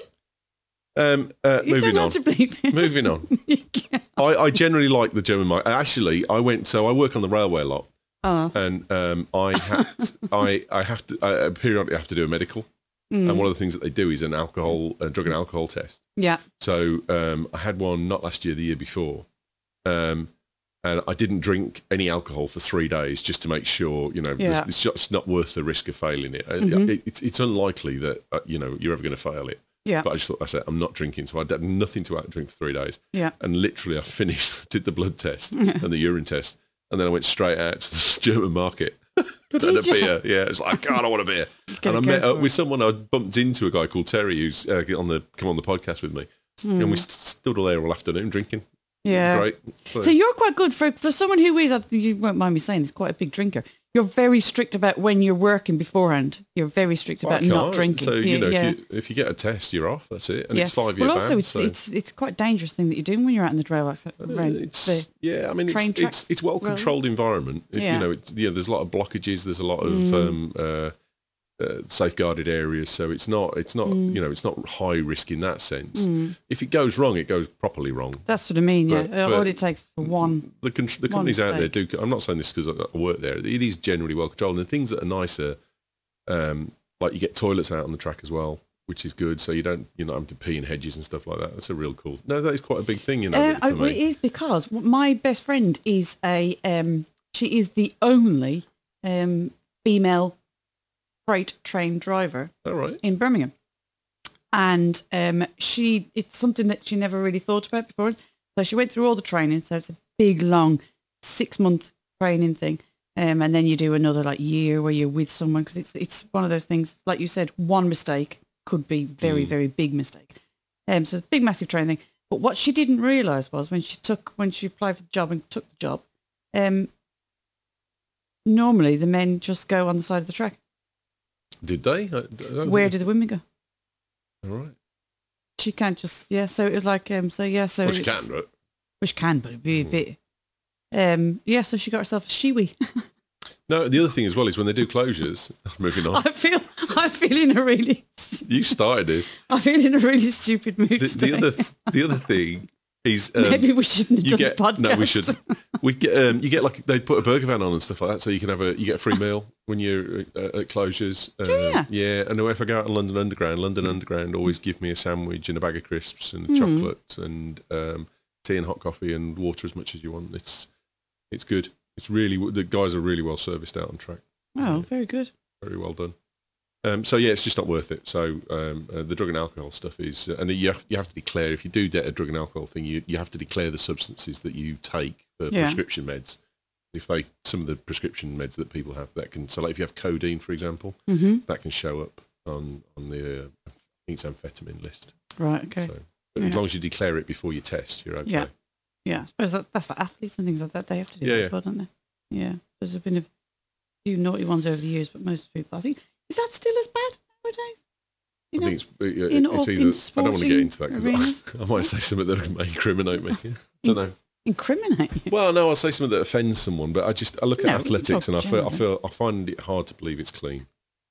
Um, uh, You moving don't on. have to bleep it. Moving on. You can't. I, I generally like the German market. Actually, I went. So I work on the railway a lot, Oh, and um, I had I I have to I periodically have to do a medical, mm. and one of the things that they do is an alcohol, a drug and alcohol test. yeah. So um, I had one not last year, the year before, um, and I didn't drink any alcohol for three days just to make sure, you know, Yeah. it's, it's just not worth the risk of failing it. Uh, Mhm. it it's, it's unlikely that uh, you know you're ever going to fail it. Yeah. But I just thought, I said, I'm not drinking, so I had nothing to drink for three days. Yeah. And literally, I finished, did the blood test and the urine test, and then I went straight out to the German market. Did And a you? beer, yeah. It's like, God, I want a beer. Gotta and I go met up for with it. someone. I bumped into a guy called Terry who's uh, on the come on the podcast with me, and we st- stood all there all afternoon drinking. Hmm. Yeah. It was great. So, So you're quite good for for someone who is. You won't mind me saying, is quite a big drinker. You're very strict about when you're working beforehand. You're very strict well, I about not can't. drinking. So you yeah, know, yeah. if, you, if you get a test, you're off. That's it, and yeah. it's five year well, ban. also, it's, so. it's it's quite a dangerous thing that you're doing when you're out in the rail around It's, the yeah, I mean, train it's, tracks it's it's well controlled environment. It- Yeah. You know, it's, you know, there's a lot of blockages. There's a lot of Mm. um, uh, uh, safeguarded areas. So it's not it's not Mm. you know it's not high risk in that sense. If it goes wrong, it goes properly wrong. That's what I mean. But- yeah, but- all it takes for one. The con- the companies out there mistake. do. I'm not saying this because I I work there. It is generally well controlled. And the things that are nicer, um, like you get toilets out on the track as well, which is good. So you don't you're not having to pee in hedges and stuff like that. That's a real cool. No, that is quite a big thing, you know. Uh, for I, me. well, it is because my best friend is a. Um, she is the only um, female freight train driver All right. in Birmingham, And um, she, it's something that she never really thought about before. So she went through all the training. So it's a big, long six-month training thing. Um, and then you do another like year where you're with someone because it's it's one of those things, like you said, one mistake could be very, mm. very big mistake. Um, so it's a big, massive training thing. But what she didn't realise was when she took, when she applied for the job and took the job, um, normally the men just go on the side of the track. Did they? I, I Where did the women go? All right. She can't just, yeah, so it was like, um, so yeah, so. Well, she can, but. Well, she can, but it'd be a bit. Um, yeah, so she got herself a shiwi. No, the other thing as well is when they do closures, moving on. I feel, I feel in a really. You started this. I feel in a really stupid mood. The, the other, the other thing is um, maybe we shouldn't have you done get, the podcast. No, we should. We get, um, you get like they put a burger van on and stuff like that, so you can have a you get a free meal when you're uh, at closures. Um, oh, yeah, yeah. And if I go out on London Underground, London Underground always give me a sandwich and a bag of crisps and Mm. chocolate and um, tea and hot coffee and water as much as you want. It's it's good. It's really the guys are really well serviced out on track. Oh, yeah. very good. Very well done. Um, so yeah, it's just not worth it. So um, uh, the drug and alcohol stuff is, uh, and you have, you have to declare if you do get a drug and alcohol thing, you you have to declare the substances that you take for Yeah. prescription meds. If they some of the prescription meds that people have that can, so like if you have codeine, for example, Mm-hmm. that can show up on on the uh, I think it's amphetamine list. Right. Okay. So, but Yeah. as long as you declare it before you test, you're okay. Yeah. Yeah. I suppose that, that's like athletes and things like that. They have to do Yeah, that yeah. as well, don't they? Yeah. There's been a few naughty ones over the years, but most people, I think, is that still as bad nowadays? You I know, think it's, uh, in it's all- either. in I don't want to get into that arenas? because I, I might say something that may incriminate me. I don't know. incriminate you. Well, no, I'll say something that offends someone, but I just I look at No, we can athletics talk and I feel I generally. feel I find it hard to believe it's clean,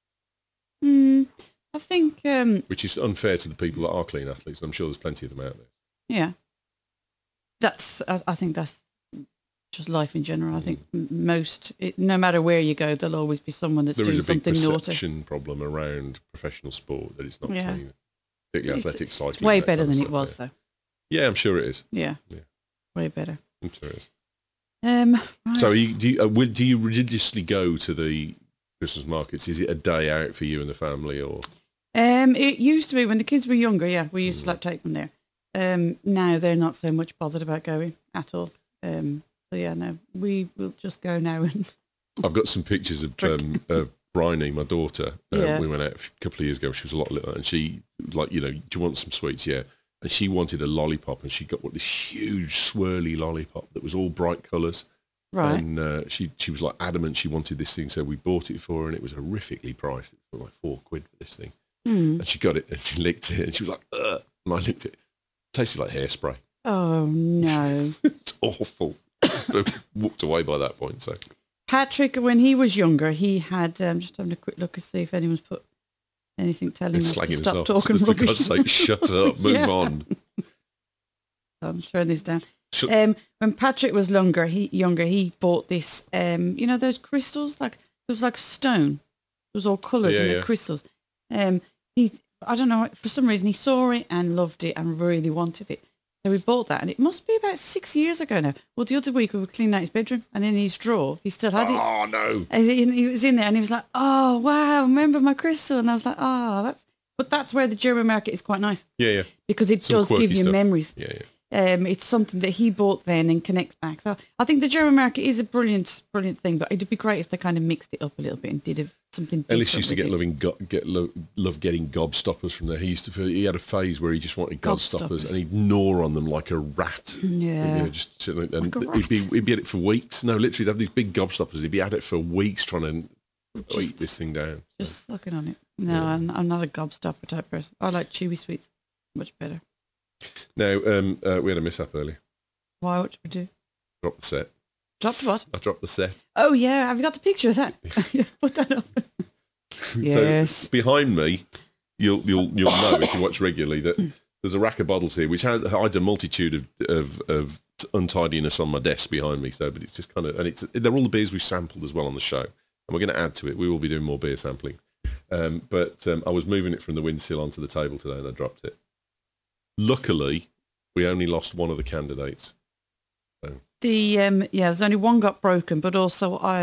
Mm, I think, um, which is unfair to the people that are clean athletes. I'm sure there's plenty of them out there. yeah, that's, I, I think that's just life in general. I think m most, it, no matter where you go, there'll always be someone that's There doing is a big something naughty. perception problem around professional sport that it's not Yeah. clean. Particularly It's- athletics, cycling. It's way that better kind of than it stuff, was, yeah. though. Yeah, I'm sure it is. Yeah, Yeah. way better. I'm sure it is. Um, right. So, you, do you uh, will, do you religiously go to the Christmas markets? Is it a day out for you and the family, or? Um, it used to be when the kids were younger. Yeah, we used to like take them there. Um, now they're not so much bothered about going at all. Um, so yeah, no, we will just go now and I've got some pictures of Drink. um, of Bryony, my daughter. Um, Yeah. We went out a couple of years ago. She was a lot little, and she like, you know, do you want some sweets? Yeah. And she wanted a lollipop, and she got what this huge swirly lollipop that was all bright colours. right. And uh, she she was like adamant she wanted this thing, so we bought it for her, and it was horrifically priced. It was like four quid for this thing. Hmm. And she got it, and she licked it, and she was like, ugh. And I licked it. Tasted like hairspray. Oh no. It's awful. But walked away by that point. So Patrick, when he was younger, he had um, just having a quick look to see if anyone's put anything telling it's us to slagging us stop off. talking For rubbish. God's sake, shut up. Move Yeah. on. I'm throwing this down. Shut- Um, when Patrick was younger, he younger he bought this. Um, you know those crystals, like it was like stone. It was all coloured Yeah, and the yeah. crystals. Um, he, I don't know, for some reason he saw it and loved it and really wanted it. So we bought that, and it must be about six years ago now. Well, the other week we were cleaning out his bedroom, and in his drawer he still had it. Oh no. And he he was in there, and he was like, "Oh wow, remember my crystal?" And I was like, "Oh, that's." But that's where the German market is quite nice Yeah, yeah. because it Some does quirky give you stuff. memories. Yeah, yeah. Um, it's something that he bought then and connects back. So I think the German market is a brilliant, brilliant thing. But it'd be great if they kind of mixed it up a little bit and did a, something different. Ellis used to get with it. loving go, get lo, love getting gobstoppers from there. He used to feel, he had a phase where he just wanted gobstoppers, Gobstoppers. and he'd gnaw on them like a rat. Yeah. You know, just sitting there, and Like a he'd be rat. he'd be at it for weeks. No, literally, he'd have these big gobstoppers. He'd be at it for weeks trying to eat Just- this thing down. Just sucking on it. No, Yeah. I'm, I'm not a gobstopper type person. I like chewy sweets much better. Now, um, uh, we had a mishap earlier. Why? What should we do? Dropped the set. Dropped what? I dropped the set. Oh yeah, have you got the picture of that? Yeah, put that up. Yes. So behind me, you'll you'll you'll know if you watch regularly that there's a rack of bottles here, which has, hides a multitude of, of of untidiness on my desk behind me. So, but it's just kind of, and it's they're all the beers we've sampled as well on the show, and we're going to add to it. We will be doing more beer sampling. Um, but um, I was moving it from the windsill onto the table today, and I dropped it. Luckily, we only lost one of the candidates. The um, yeah, there's only one got broken, but also um,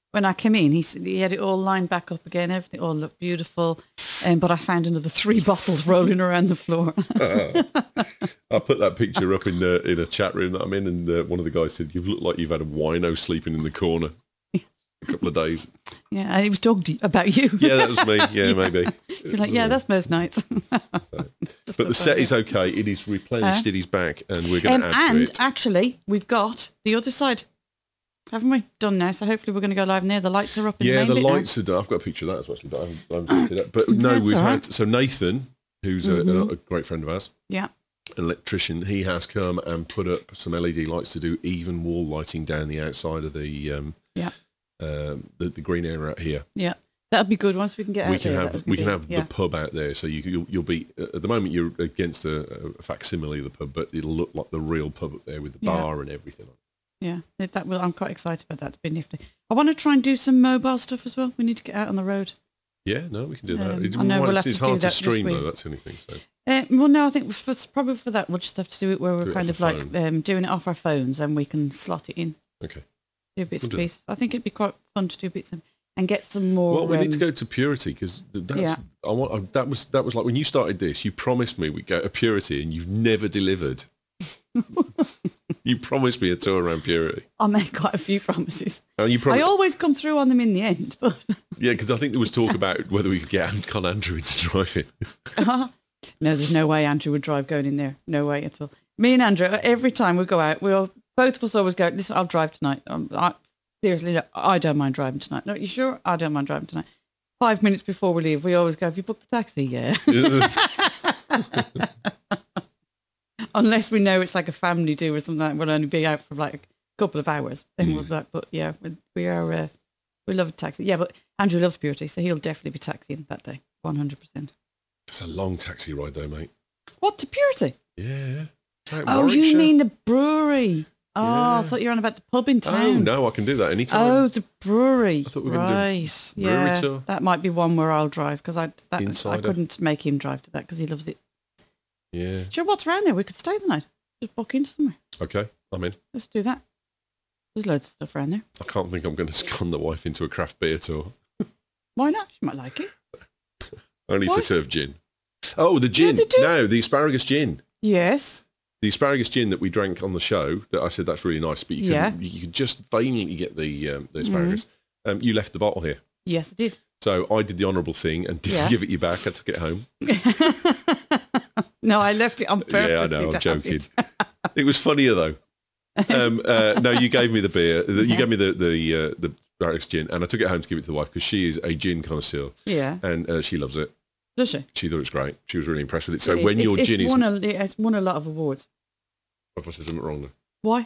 when I came in, he s- he had it all lined back up again. Everything all looked beautiful. Um, but I found another three bottles rolling around the floor. I put that picture up in uh, in a chat room that I'm in, and uh, one of the guys said, "You've looked like you've had a wino sleeping in the corner a couple of days." Yeah, and he was talking to you, about you. Yeah, that was me. Yeah, maybe. You're like, yeah, that's most nights. So. But the set is okay. It is replenished. Uh, it is back, and we're going Um, to add and to it. actually, we've got the other side, haven't we? Done now. So hopefully we're going to go live in there. The lights are up in Yeah, the the main bit lights are done. I've got a picture of that as well, actually, but I haven't, I haven't set it up. But no, That's we've all had right. so Nathan, who's Mm-hmm. a, a great friend of ours, now. Yeah. an electrician. He has come and put up some L E D lights to do even wall lighting down the outside of the um, Yeah. um, the, the green area out here. Yeah. That'd be good once we can get We out can there. have that would be we can good. have yeah. the pub out there, so you you'll, you'll be at the moment you're against a, a facsimile of the pub, but it'll look like the real pub up there with the Yeah. bar and everything. Yeah. It- That will, I'm quite excited about that. To be nifty. I want to try and do some mobile stuff as well. We need to get out on the road. Yeah, no, we can do that. Um, It- I know we we'll might- have it's to do hard to that this stream though. week. That's the only thing. So Uh, well, no, I think for, probably for that we'll just have to do it where we're Do it kind off of the like phone. um, doing it off our phones and we can slot it in, okay. do bits We'll and do that. pieces. I think it'd be quite fun to do bits and, and get some more. Well, we need to um, go to Purity because that's Yeah. I want. I, that was that was like when you started this. You promised me we'd go to Purity, and you've never delivered. You promised me a tour around Purity. I made quite a few promises. And you I promised, always come through on them in the end, but yeah, because I think there was talk about whether we could get Con Andrew into driving. no, there's no way Andrew would drive going in there. No way at all. Me and Andrew, every time we go out, we all both of us always go, listen, I'll drive tonight. Um, I, seriously, no, I don't mind driving tonight. No, you sure? I don't mind driving tonight. Five minutes before we leave, we always go, have you booked the taxi? Yeah. Unless we know it's like a family do or something, like we'll only be out for like a couple of hours. Then we'll be like, but yeah, we, we are, uh, we love a taxi. Yeah, but Andrew loves Purity, so he'll definitely be taxiing that day, one hundred percent. It's a long taxi ride though, mate. What, to Purity? Yeah. Out in Oh, you Warwickshire. mean the brewery? Oh, Yeah. I thought you were on about the pub in Oh town. no, I can do that anytime. Oh, the brewery. I thought we were gonna do right. brewery Yeah, tour. that might be one where I'll drive because I that, I Insider. couldn't make him drive to that because he loves it. Yeah. Sure, what's around there? We could stay the night. Just book into somewhere. Okay, I'm in. Let's do that. There's loads of stuff around there. I can't think I'm going to scon the wife into a craft beer tour. Why not? She might like it. Only if Why? they serve gin. Oh, the gin. they do. No, the asparagus gin. Yes. The asparagus gin that we drank on the show, that I said that's really nice, but you Yeah. can you could just vainly get the um, the asparagus. Mm-hmm. Um, you left the bottle here. Yes, I did. So I did the honourable thing and didn't Yeah. give it you back. I took it home. No, I left it on purpose. Yeah, I know, I'm to have joking. it. It was funnier though. Um, uh, no, you gave me the beer. You Yeah. gave me the the uh, the asparagus gin, and I took it home to give it to the wife because she is a gin connoisseur Yeah. and uh, she loves it. Does she? She thought it was great. She was really impressed with it. So It is. when it's, your it's gin is, won a, it's won a lot of awards. I've said something wrong there. Why?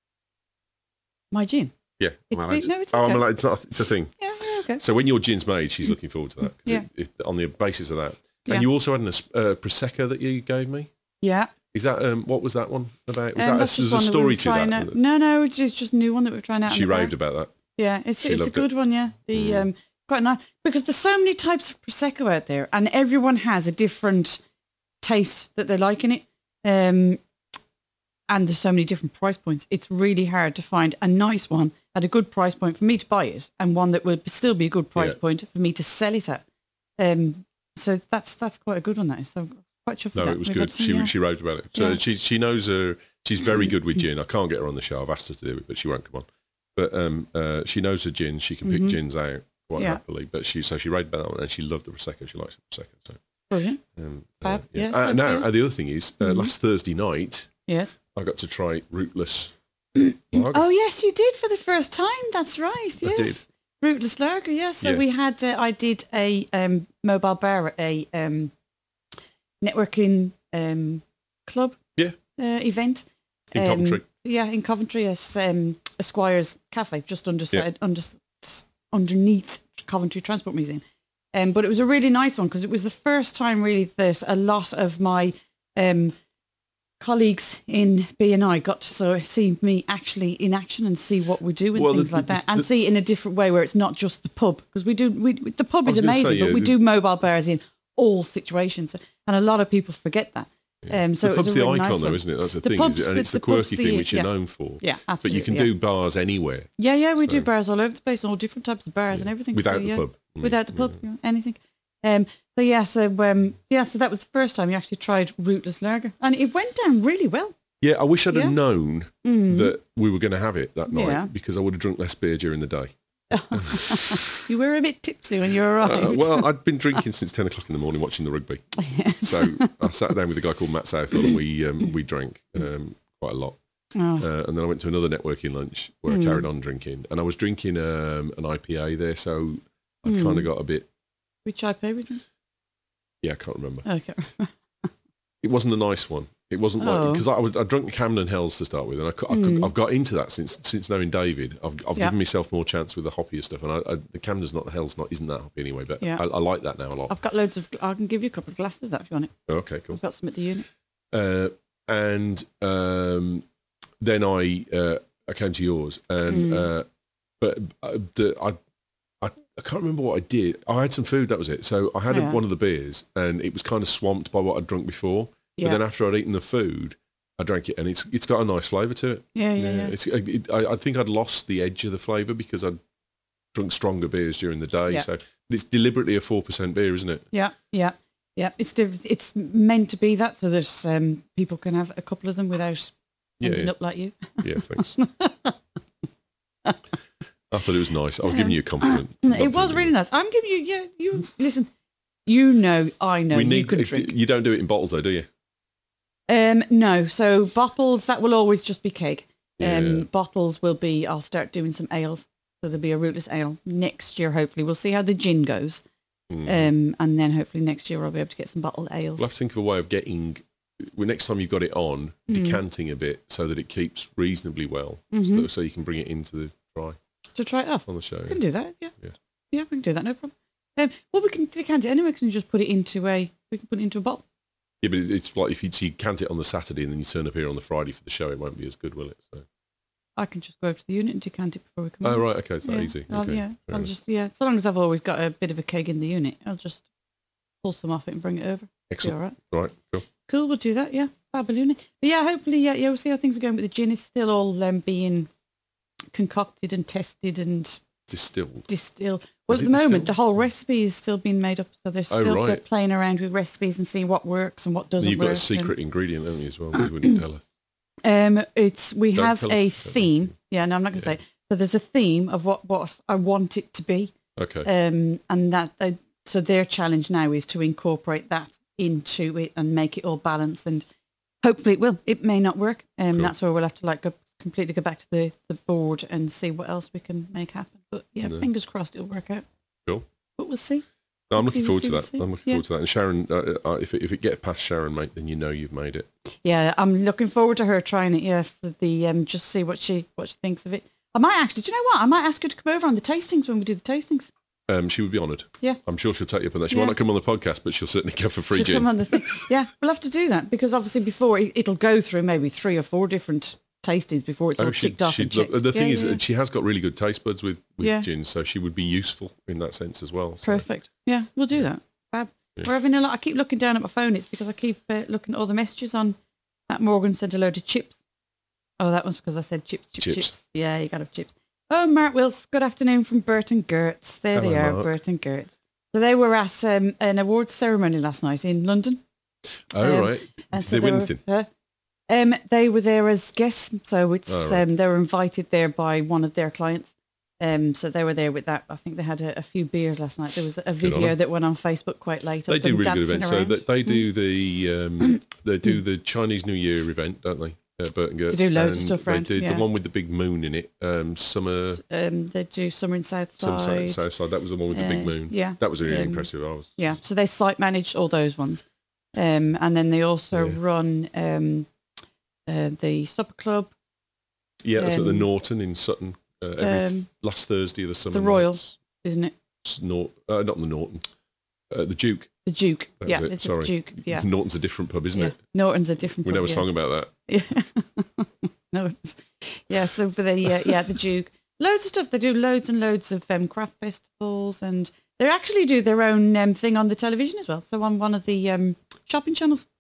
My gin. Yeah, It's am I been- allowed- no, it's oh, I'm okay. allowed- it's not. It's a thing. Yeah, yeah, okay. So when your gin's made, she's looking forward to that. 'cause Yeah. it- it- on the basis of that, Yeah. and you also had an as- uh, prosecco that you gave me. Yeah. Is that um, what was that one about? Was Um, that that's a, just there's a one that we story were to trying that? out. No, no, it's just, just a new one that we're trying out. in She the bar. raved about that. Yeah, it's She it's a loved good it. one. Yeah, the Mm. um, quite nice because there's so many types of prosecco out there, and everyone has a different taste that they like in it. Um, and there's so many different price points. It's really hard to find a nice one at a good price point for me to buy it, and one that would still be a good price Yeah. point for me to sell it at. Um, so that's that's quite a good one. That is. So I'm quite chuffed with No, that. it was We've good. had some, She yeah. she raved about it. So Yeah. she she knows her. She's very good with gin. I can't get her on the show. I've asked her to do it, but she won't come on. But um, uh, she knows her gin. She can pick Mhm. gins out quite Yeah. happily. But she so she raved about that one, and she loved the prosecco. She likes the prosecco. So Brilliant. um, Fab. uh, yeah. Yes, uh, that's now good. uh, the other thing is, uh, Mhm. last Thursday night Yes. I got to try Rootless lager. Oh yes, you did for the first time. That's right. I Yes. did. Rootless lager. Yes. So Yeah. we had. Uh, I did a um, mobile bar at a um, networking um, club. Yeah. Uh, event In Um, Coventry. Yeah, in Coventry at um, Esquire's Cafe, just under, under underneath Coventry Transport Museum. Um, but it was a really nice one because it was the first time really that a lot of my um, colleagues in B and I got to sort of see me actually in action and see what we do and Well, the- things like the- that, and the- see it in a different way where it's not just the pub, because we do we the pub I is was gonna say, amazing, yeah, but we the- do mobile bars in all situations, and a lot of people forget that. Yeah. Um, so the it was pub's a the really icon, nice though, one. isn't it? That's the, The thing, pub's is it? and the- it's the the pub's quirky the- thing which you're yeah. known for. Yeah, But absolutely. you can yeah. do bars anywhere Yeah, yeah, we do So- bars all over the place, all different types of bars and everything. without so, the yeah. pub. I mean, Without the pub, yeah. yeah, anything. Um, so yeah, so um, yeah, so that was the first time you actually tried rootless lager, and it went down really well. Yeah, I wish I'd Yeah. have known Mm. that we were going to have it that night Yeah. because I would have drunk less beer during the day. You were a bit tipsy when you arrived. Uh, well, I'd been drinking since ten o'clock in the morning watching the rugby. Yes. So I sat down with a guy called Matt Southall and we um, we drank um, quite a lot. Oh. Uh, and then I went to another networking lunch where Mm. I carried on drinking. And I was drinking um, an I P A there, so I Mm. kind of got a bit, Which I pay with you? yeah, I can't remember. Okay. It wasn't a nice one. It wasn't like, Oh. because I was I drunk Camden Hells to start with, and I, cou- I could, Mm. I've got into that since since knowing David. I've, I've Yeah. given myself more chance with the hoppier stuff, and I, I, the Camden's not, the Hell's not, isn't that hoppy anyway, but Yeah. I, I like that now a lot. I've got loads of. I can give you a couple of glasses of that if you want it. Okay, cool. I've got some at the unit. Uh, and um, then I uh, I came to yours, and Mm. uh, but uh, the, I, I I can't remember what I did. I had some food, that was it. So I had a, Yeah. one of the beers, and it was kind of swamped by what I'd drunk before. Yeah. But then after I'd eaten the food, I drank it, and it's it's got a nice flavour to it. Yeah, yeah, yeah. It's it, I, I think I'd lost the edge of the flavour because I'd drunk stronger beers during the day. Yeah. So but it's deliberately a four percent beer, isn't it? Yeah, yeah, yeah. It's diff- it's meant to be that, so there's um, people can have a couple of them without Yeah, ending yeah. up like you. Yeah, thanks. I thought it was nice. I was giving you a compliment. It Loved was really nice. I'm giving you. Yeah, you listen. You know, I know. We you need. can if- drink. You don't do it in bottles, though, do you? Um, no. So bottles that will always just be keg. Um, Yeah. bottles will be. I'll start doing some ales. So there'll be a rootless ale next year. Hopefully, we'll see how the gin goes. Mm. Um, and then hopefully next year I'll be able to get some bottled ales. We'll have to think of a way of getting. Well, next time you've got it on, Mm. decanting a bit so that it keeps reasonably well, Mhm. so, so you can bring it into the try To try it off. on the show. We can do that. Yeah. Yeah. Yeah, we can do that. No problem. Um, well, we can decant it anyway. We can just put it into a. We can put it into a bottle. Yeah, but it's like if you, so you cant it on the Saturday and then you turn up here on the Friday for the show, it won't be as good, will it? So. I can just go over to the unit and decant it before we come. Oh in. right, okay, it's that Yeah. easy. I'll, Okay, yeah, fair I'll enough. just yeah. So long as I've always got a bit of a keg in the unit, I'll just pull some off it and bring it over. Be Excellent. all right. Right, cool. Cool, we'll do that. Yeah, fabulous. But yeah, hopefully, yeah, yeah. We'll see how things are going with the gin. It's still all um, being concocted and tested and Distilled. distilled. Well, Is at it the moment, distilled? the whole recipe is still being made up, so they're Oh, still right. they're playing around with recipes and seeing what works and what doesn't You've got work. a secret ingredient, haven't you, as well? That you wouldn't tell us. And, um, it's we Don't have tell a us. Don't theme. Yeah, no, I'm not going to Yeah. say. So there's a theme of what what I want it to be. Okay. Um, and that uh, so their challenge now is to incorporate that into it and make it all balanced, and hopefully it will. It may not work, um, Cool. that's where we'll have to like go, completely go back to the, the board and see what else we can make happen. But yeah, No. fingers crossed it'll work out. Cool. But we'll see. No, I'm We'll see, looking we'll forward to see, we'll that. see. I'm looking Yeah. forward to that. And Sharon, uh, uh, if it, if it gets past Sharon, mate, then you know you've made it. Yeah, I'm looking forward to her trying it. Yeah, so the um, just see what she what she thinks of it. I might actually, do you know what? I might ask her to come over on the tastings when we do the tastings. Um, she would be honoured. Yeah. I'm sure she'll take you up on that. She Yeah. might not come on the podcast, but she'll certainly go for free She'll gin. come on the thing. Yeah, we'll have to do that because obviously before it, it'll go through maybe three or four different tastings before it's all Oh, she'd- ticked off. And she'd love- checked. the thing Yeah, is, yeah, uh, she has got really good taste buds with, with Yeah. gin, so she would be useful in that sense as well. So. perfect. Yeah, we'll do that. Fab. Yeah. We're having a lot. I keep looking down at my phone. It's because I keep uh, looking at all the messages on. Matt Morgan sent a load of chips. Oh, that was because I said chips, chips, Chips. chips. Yeah, you got to have chips. Oh, Mark Wills, good afternoon from Bert and Gertz. There they Hello, are, Mark. Bert and Gertz. So they were at um, an awards ceremony last night in London. Oh, Um, right. And Did so they win were, anything? uh, um, they were there as guests, so it's Oh, right. um, they were invited there by one of their clients. Um, so they were there with that. I think they had a, a few beers last night. There was a on video them. that went on Facebook quite late. They of do them really good dancing events. So around. that they do the um, they do the Chinese New Year event, don't they? Uh, Bert and Gertz. They do loads of And stuff around, They did yeah. the one with the big moon in it. Um, summer, Um, they do summer in South some Side. south side. That was the one with the big Uh, moon. yeah. that was really Um, impressive. I was. Yeah, so they site manage all those ones, um, and then they also Yeah. run um, uh, the supper club, Yeah, that's at the um, Norton in Sutton. Uh, every um, last Thursday of the summer. the Royal, nights. isn't it? It's Nor- uh, not the Norton. Uh, the Duke. The Duke. That yeah, was it, it's sorry. the Duke. Yeah, Norton's a different pub, isn't yeah. it? Norton's a different. We pub, know a yeah. song about that. Yeah, no, it's, yeah. So for the uh, yeah the Duke, loads of stuff. They do loads and loads of um, craft festivals, and they actually do their own um, thing on the television as well. So on one of the um, shopping channels.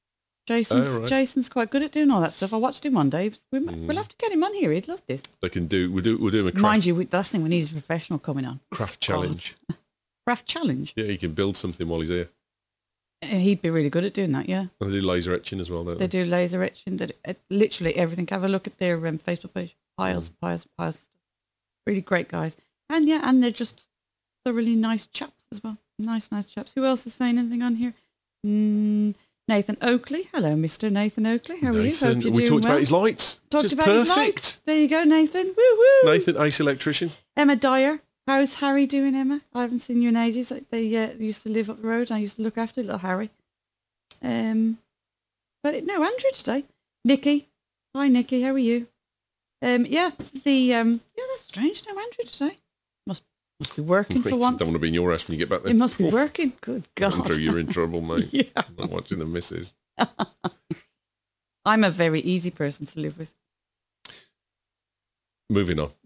Jason's Oh, right. Jason's quite good at doing all that stuff. I watched him one day. We, Mm. We'll have to get him on here. He'd love this. They can do. We'll do. We'll do him a craft, Mind you, we, the last thing we need is a professional coming on. craft challenge. Craft challenge. Yeah, he can build something while he's here. Uh, He'd be really good at doing that. Yeah, And they do laser etching as well, don't they they? do laser etching. That uh, literally everything. Have a look at their um, Facebook page. Piles, Mm. piles, piles. of stuff. Really great guys. And yeah, and they're just thoroughly nice chaps as well. Nice, nice chaps. Who else is saying anything on here? Mm, Nathan Oakley. Hello, Mister Nathan Oakley. How are you? Nathan, Hope you're we doing talked well. about his lights. Talked Just about perfect. his lights. There you go, Nathan. Woo woo. Nathan, ace electrician. Emma Dyer. How's Harry doing, Emma? I haven't seen you in ages. Like, They uh, used to live up the road. I used to look after little Harry. Um, but it, no, Andrew today. Nikki. Hi, Nikki. How are you? Um, yeah, the um, yeah, that's strange. No, Andrew today. Must must be working for Mate, once. don't want to be in your house when you get back there. It must be Oh, working. Good God. Andrew, you're in trouble, mate. Yeah. I'm not watching the missus. I'm a very easy person to live with. Moving on.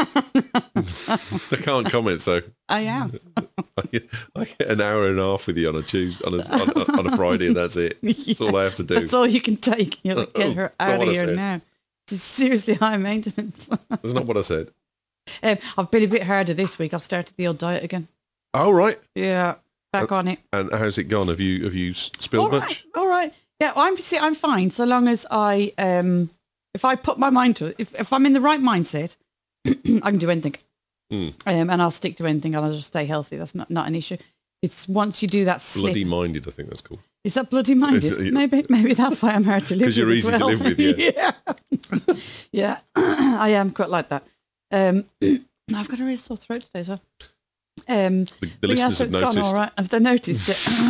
I can't comment, so I am. I get, I get an hour and a half with you on a Tuesday, on a, on, on a Friday, and that's it. That's all I have to do. That's all you can take. You'll Uh, get oh, her is that out what of I here said? now. She's seriously high maintenance. That's not what I said. um, I've been a bit harder this week. I've started the old diet again. Oh, right. Yeah, back Uh, on it. And how's it gone? Have you have you s- All spilled right, much? all right. Yeah, I'm see, I'm fine so long as I um, if I put my mind to it. If if I'm in the right mindset, I can do anything. Mm. Um, and I'll stick to anything, and I'll just stay healthy. That's not, not an issue. It's once you do that slip. Bloody minded, I think that's called. Is that bloody minded? It's- it- Maybe maybe that's why I'm hard to live with. 'Cause you're as easy to well. live with, yeah. yeah, yeah. I am quite like that. Um, I've got a real sore throat today, so. Um, The, the but yeah, listeners so have it's gone noticed. all right. Have they noticed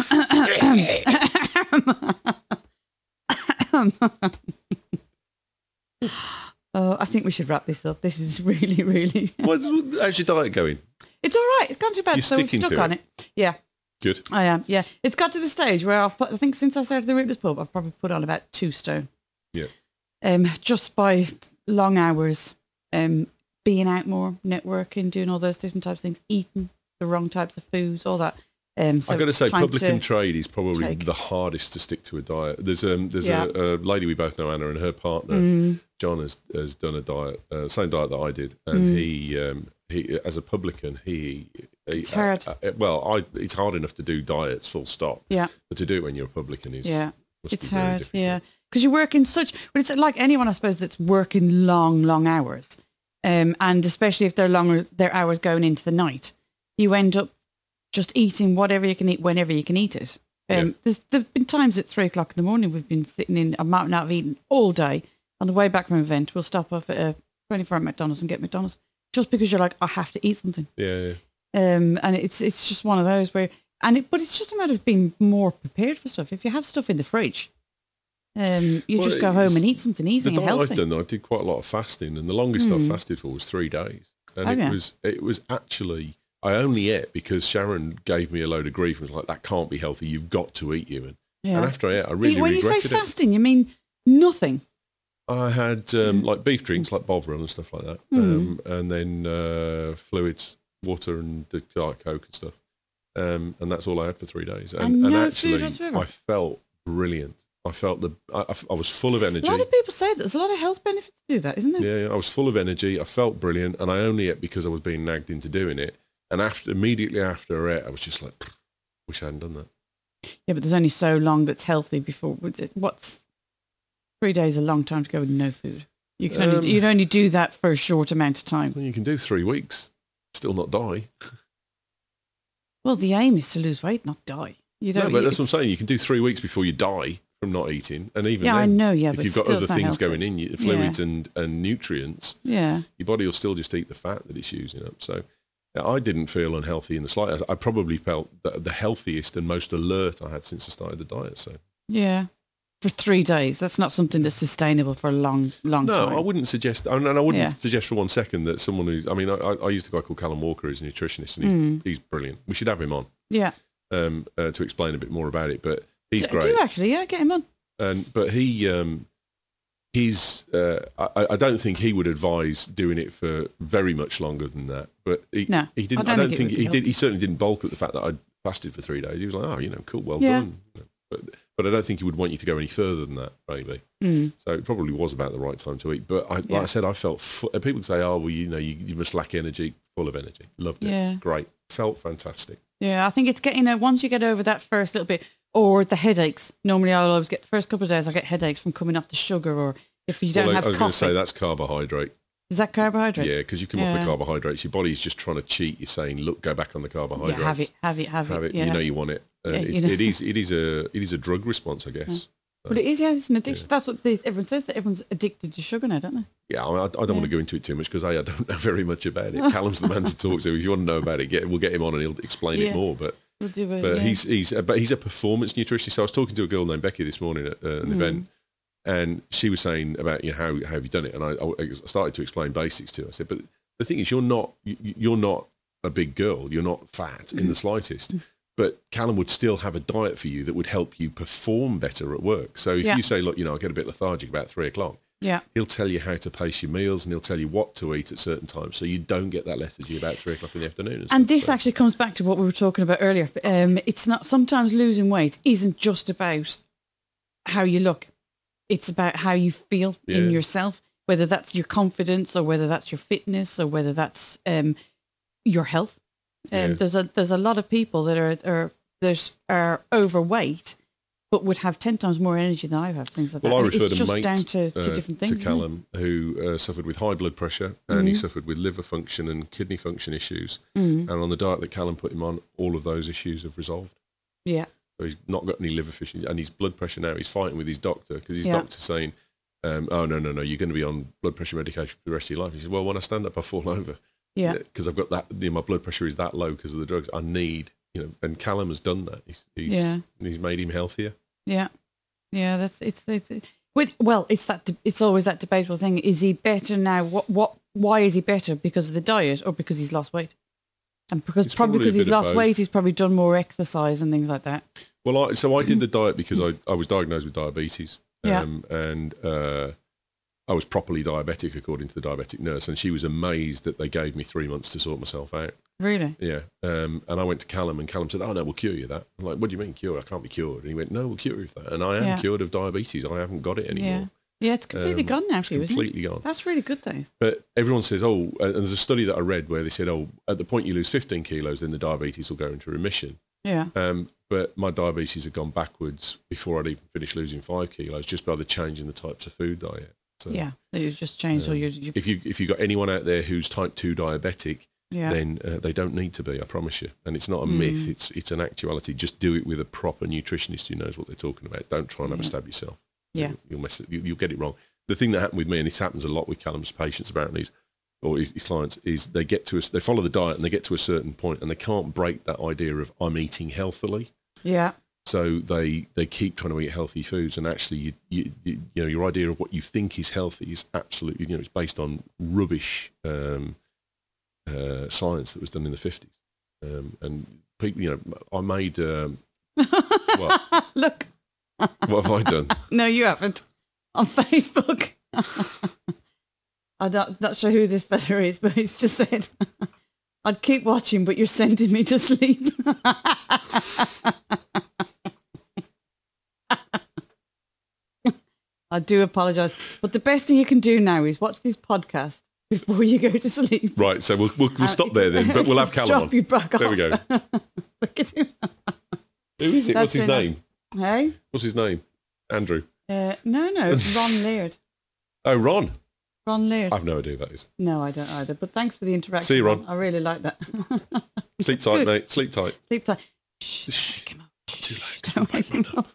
it? Oh, I think we should wrap this up. This is really, really. What's, how's your diet going? It's all right. It's gone too bad. You're so we've sticking stuck to on it? it. Yeah, Good. I am. Yeah, it's got to the stage where I've put. I think since I started the Rootless Pub, I've probably put on about two stone. Yeah. Um, just by long hours, um, being out more, networking, doing all those different types of things, eating the wrong types of foods, all that. Um, so I've got to it's say, time public to- and trade is probably take. the hardest to stick to a diet. There's um, there's Yeah. a, a lady we both know, Anna, and her partner Mm. John has has done a diet, uh, same diet that I did, and Mm. he he, um, he, as a publican, he, he It's hard. Uh, uh, well, I, it's hard enough to do diets, full stop. Yeah. But to do it when you're a publican is Yeah, must it's be very hard. difficult. Yeah, because you work in such. But it's like anyone, I suppose, that's working long, long hours, um, and especially if they're longer, their hours going into the night, you end up just eating whatever you can eat whenever you can eat it. Um, Yeah. there's there've been times at three o'clock in the morning we've been sitting in a mountain out of eating all day. On the way back from an event, we'll stop off at a twenty-four at McDonald's and get McDonald's just because you're like, I have to eat something. Yeah, yeah. Um, and it's it's just one of those where, and it, but it's just a matter of being more prepared for stuff. If you have stuff in the fridge, um, you Well, just go it's- home and eat something easy The and diet healthy. I've done, I did quite a lot of fasting, and the longest I Mm. fasted for was three days, and Oh, it yeah. was it was actually I only ate because Sharon gave me a load of grief and was like, "That can't be healthy. You've got to eat, you." And, Yeah. and after I ate, I really when you say regretted it. fasting, you mean nothing. I had um, like beef drinks, like Bovril and stuff like that, Mm. um, and then uh, fluids, water and the Diet Coke and stuff, um, and that's all I had for three days. And, And and no actually, food whatsoever? I felt brilliant. I felt the I, I f- I was full of A energy. lot of people say that there's a lot of health benefits to do that, isn't there? Yeah, yeah, I was full of energy. I felt brilliant, and I only ate because I was being nagged into doing it. And after, immediately after I ate, I was just like, wish I hadn't done that. Yeah, but there's only so long that's healthy before. What's three days a long time to go with no food? You can only, Um, you'd only do that for a short amount of time. Well, you can do three weeks, still not die. Well, the aim is to lose weight, not die. You don't. No, but that's what I'm it's- saying. You can do three weeks before you die from not eating, and even Yeah, I then, know. Yeah, if but you've got still other it's not things healthy. going in, you- fluids and, and nutrients, Yeah. your body will still just eat the fat that it's using up. So yeah, I didn't feel unhealthy in the slightest. I probably felt the, the healthiest and most alert I had since I started the diet. So Yeah. For three days. That's not something that's sustainable for a long, long no, time. I wouldn't suggest, and I wouldn't Yeah. suggest for one second that someone who's, I mean, I, I used a guy called Callum Walker who's a nutritionist, and he, Mm. he's brilliant. We should have him on Yeah. um, uh, to explain a bit more about it, but he's Do great. you actually? Yeah, get him on. And but he, um, he's, uh, I, I don't think he would advise doing it for very much longer than that. But he, No, he didn't. I I don't don't, think it think would he be did. He certainly didn't balk at the fact that I fasted for three days. He was like, oh, you know, cool, well Yeah. done. But, but I don't think he would want you to go any further than that, maybe. Mm. So it probably was about the right time to eat. But I, like Yeah. I said, I felt, fu- people say, oh, well, you know, you, you must lack energy. Full of energy. Loved it. Yeah. Great. Felt fantastic. Yeah, I think it's getting, uh, once you get over that first little bit, or the headaches. Normally I'll always get, the first couple of days I'll get headaches from coming off the sugar, or if you don't well, I, have I was going to coffee. say that's carbohydrate. Is that carbohydrates? Yeah, because you come off Yeah. the carbohydrates. Your body's just trying to cheat. You're saying, look, go back on the carbohydrates. Yeah, have it, have it, have, Have it. it. Yeah. You know you want it. And Yeah, it's, you know. it is it is a it is a drug response, I guess. But it is, yeah, it's an addiction. That's what they, everyone says, that everyone's addicted to sugar now, don't they? Yeah, I, mean, I, I don't Yeah. want to go into it too much because I don't know very much about it. Callum's the man to talk to. If you want to know about it, get, we'll get him on and he'll explain Yeah. it more. But We'll do it, but yeah. he's he's but he's a performance nutritionist. So I was talking to a girl named Becky this morning at uh, an Mm. event, and she was saying about, you know, how, how have you done it? And I, I started to explain basics to her. I said, but the thing is, you're not you, you're not a big girl. You're not fat in the slightest. But Callum would still have a diet for you that would help you perform better at work. So if Yeah. you say, look, you know, I get a bit lethargic about three o'clock, Yeah. he'll tell you how to pace your meals and he'll tell you what to eat at certain times, so you don't get that lethargy about three o'clock in the afternoon. And, And stuff. this So- actually comes back to what we were talking about earlier. Um, it's not, sometimes losing weight isn't just about how you look. It's about how you feel Yeah. in yourself, whether that's your confidence or whether that's your fitness or whether that's um, your health. Um, Yeah. There's a there's a lot of people that are are that are overweight, but would have ten times more energy than I have. Things like Well, that. I And referred it's a just mate down to, to uh, different things. to isn't it? Callum, who uh, suffered with high blood pressure and he suffered with liver function and kidney function issues. Mm. And on the diet that Callum put him on, all of those issues have resolved. Yeah. So he's not got any liver fish, and his blood pressure now, he's fighting with his doctor because his Yeah. doctor's saying, um, oh, no, no, no, you're going to be on blood pressure medication for the rest of your life. He says, well, when I stand up, I fall over. Yeah. Because I've got that, you know, my blood pressure is that low because of the drugs. I need, you know, and Callum has done that. He's, he's, Yeah. he's made him healthier. Yeah, yeah. That's it's it's it, with well, it's that de- it's always that debatable thing. Is he better now? What what? Why is he better? Because of the diet or because he's lost weight? And because It's probably probably a because he's bit of lost both. weight, he's probably done more exercise and things like that. Well, I, so I did the diet because I, I was diagnosed with diabetes. Yeah. Um, and uh, I was properly diabetic according to the diabetic nurse, and she was amazed that they gave me three months to sort myself out. Really? Yeah. Um, and I went to Callum, and Callum said, oh, no, we'll cure you that. I'm like, what do you mean cure? I can't be cured. And he went, no, we'll cure you of that. And I am Yeah. cured of diabetes. I haven't got it Yeah. anymore. Yeah, it's completely Um, gone now It's for you, isn't it? completely gone. That's really good though. But everyone says, oh, and there's a study that I read where they said, oh, at the point you lose fifteen kilos, then the diabetes will go into remission. Yeah. Um, but my diabetes had gone backwards before I'd even finished losing five kilos, just by the change in the types of food diet. So Yeah. You've just changed all your, your if you if you got anyone out there who's type two diabetic, yeah. then uh, they don't need to be. I promise you. And it's not a Mm. myth; it's it's an actuality. Just do it with a proper nutritionist who knows what they're talking about. Don't try and have a Yeah. stab yourself. Yeah. You'll, you'll mess it. You, you'll get it wrong. The thing that happened with me, and this happens a lot with Callum's patients apparently, is, or his, his clients, is they get to a, they follow the diet and they get to a certain point and they can't break that idea of I'm eating healthily. Yeah. So they, they keep trying to eat healthy foods, and actually, you, you you you know your idea of what you think is healthy is absolutely, you know, it's based on rubbish um, uh, science that was done in the fifties. Um, and people, you know, I made um, what? Look. What have I done? No, you haven't. On Facebook. I'm not, not sure who this fella is, but he's just said, I'd keep watching, but you're sending me to sleep. I do apologise. But the best thing you can do now is watch this podcast before you go to sleep. Right, so we'll we'll, we'll stop there then, but we'll have Callum Drop on. you back There off. we go. Look at him. Who is it? What's That's his it, name? Hey? What's his name? Andrew. Uh, no, no, Ron Laird. Oh, Ron. Ron Laird. I've no idea who that is. No, I don't either. But thanks for the interaction. See you, Ron. I really like that. Sleep tight, Good. mate. Sleep tight. Sleep tight. Shh, wake him up. Too late. Don't wake him up.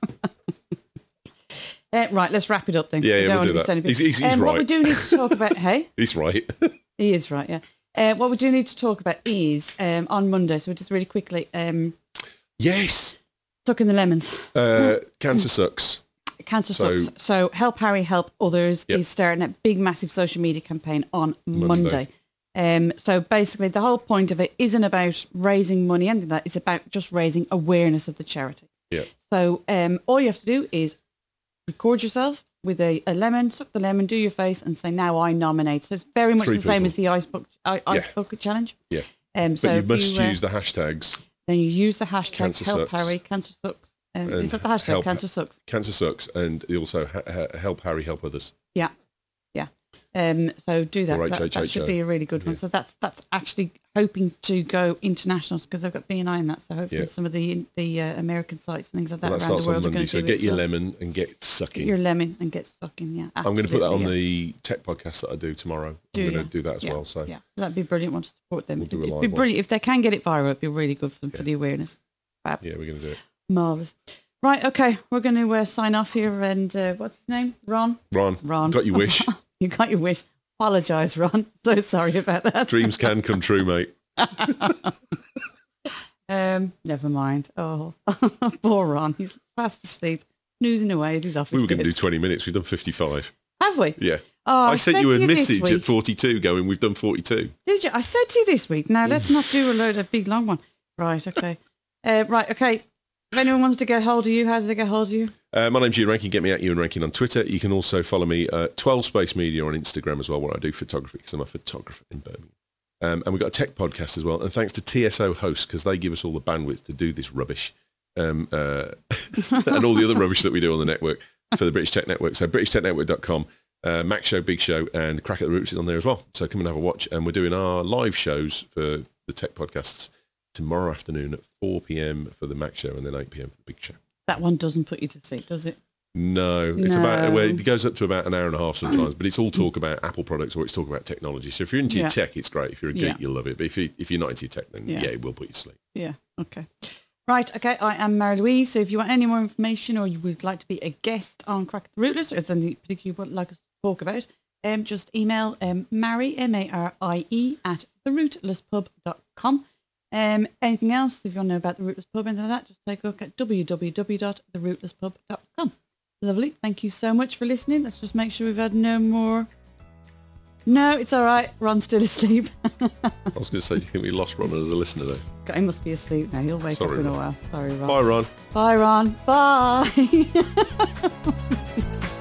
Uh, right, let's wrap it up then. Yeah, We yeah, don't we'll want do to that. miss anything. He's- he's- he's um, What we right. do need to talk about, hey, He's right. he is right, yeah. Uh, what we do need to talk about is um, on Monday, so just really quickly, um, Yes. sucking the lemons. Uh, cancer sucks. Cancer So- sucks. So Help Harry, Help Others Yep. is starting a big, massive social media campaign on Monday. Monday. Um, so basically, the whole point of it isn't about raising money, anything like that. It's about just raising awareness of the charity. Yeah. So um, all you have to do is record yourself with a, a lemon, suck the lemon, do your face, and say, "Now I nominate." So it's very much Three the same people. as the ice, book, i- ice Yeah. bucket challenge. Yeah. Um, But so you if must uh, use the hashtags. then you use the hashtag Cancer Help Sucks. Harry, Cancer Sucks, Um, And is that the hashtag? help- Cancer sucks. Cancer sucks, and also ha- ha- help Harry help others. Yeah, yeah. Um, so do that. Or That, that H H H O. should be a really good one. Yeah. So that's that's actually hoping to go international because they've got B and I in that. So hopefully Yeah. some of the the uh, American sites and things like that Well, that around starts the on world are Monday, going so to do get it. your So lemon and get get sucking. your lemon and get sucking. Yeah, I'm going to put that on absolutely, the tech podcast that I do tomorrow. Do I'm going you? to do that as yeah. well. So yeah, that'd be a brilliant one to support them. We'll do a it'd live be one. brilliant if they can get it viral. It'd be really good for them Yeah. for the awareness. Fab. yeah, we're going to do it. Marvelous. Right, okay, we're going to uh, sign off here. And uh, what's his name? Ron. Ron, Ron. got your wish. You got your wish. Apologise, Ron. So sorry about that. Dreams can come true, mate. Um, never mind. Oh, poor Ron. He's fast asleep, snoozing away at his office We were going to do desk. twenty minutes. We've done fifty-five. Have we? Yeah. Oh, I sent said you to a this message week- at forty-two going, we've done forty-two. Did you? I said to you this week. Now let's not do a load of big long one. Right. Okay. Uh, right. Okay. If anyone wants to get hold of you, how do they get hold of you? Uh, my name's Ewan Rankin. Get me at Ewan Rankin on Twitter. You can also follow me at twelve Space Media on Instagram as well, where I do photography because I'm a photographer in Birmingham. Um, and we've got a tech podcast as well. And thanks to T S O Hosts because they give us all the bandwidth to do this rubbish um, uh, and all the other rubbish that we do on the network for the British Tech Network. So british tech network dot com, uh, Mac Show, Big Show, and Crack at the Roots is on there as well. So come and have a watch. And we're doing our live shows for the tech podcasts tomorrow afternoon at four p.m. for the Mac Show and then eight p.m. for the Big Show. That one doesn't put you to sleep, does it? No, it's No. about well, it goes up to about an hour and a half sometimes, but it's all talk about Apple products or it's talk about technology. So if you're into Yeah. your tech, it's great. If you're a geek, Yeah. you'll love it. But if you if you're not into your tech, then Yeah. yeah, it will put you to sleep. Yeah. Okay. Right. Okay. I am Mary Louise. So if you want any more information or you would like to be a guest on Crack the Rootless or something particular you would like us to talk about, um, just email um, Mary, M A R I E, at the rootless pub dot com. Um, anything else, if you want to know about the Rootless Pub and that, just take a look at w w w dot the rootless pub dot com. Lovely. Thank you so much for listening. Let's just make sure we've had no more. No, it's all right. Ron's still asleep. I was going to say, do you think we lost Ron as a listener though? He must be asleep now. He'll wake Sorry, up in a Ron. while. Sorry, Ron. Bye, Ron. Bye, Ron. Bye.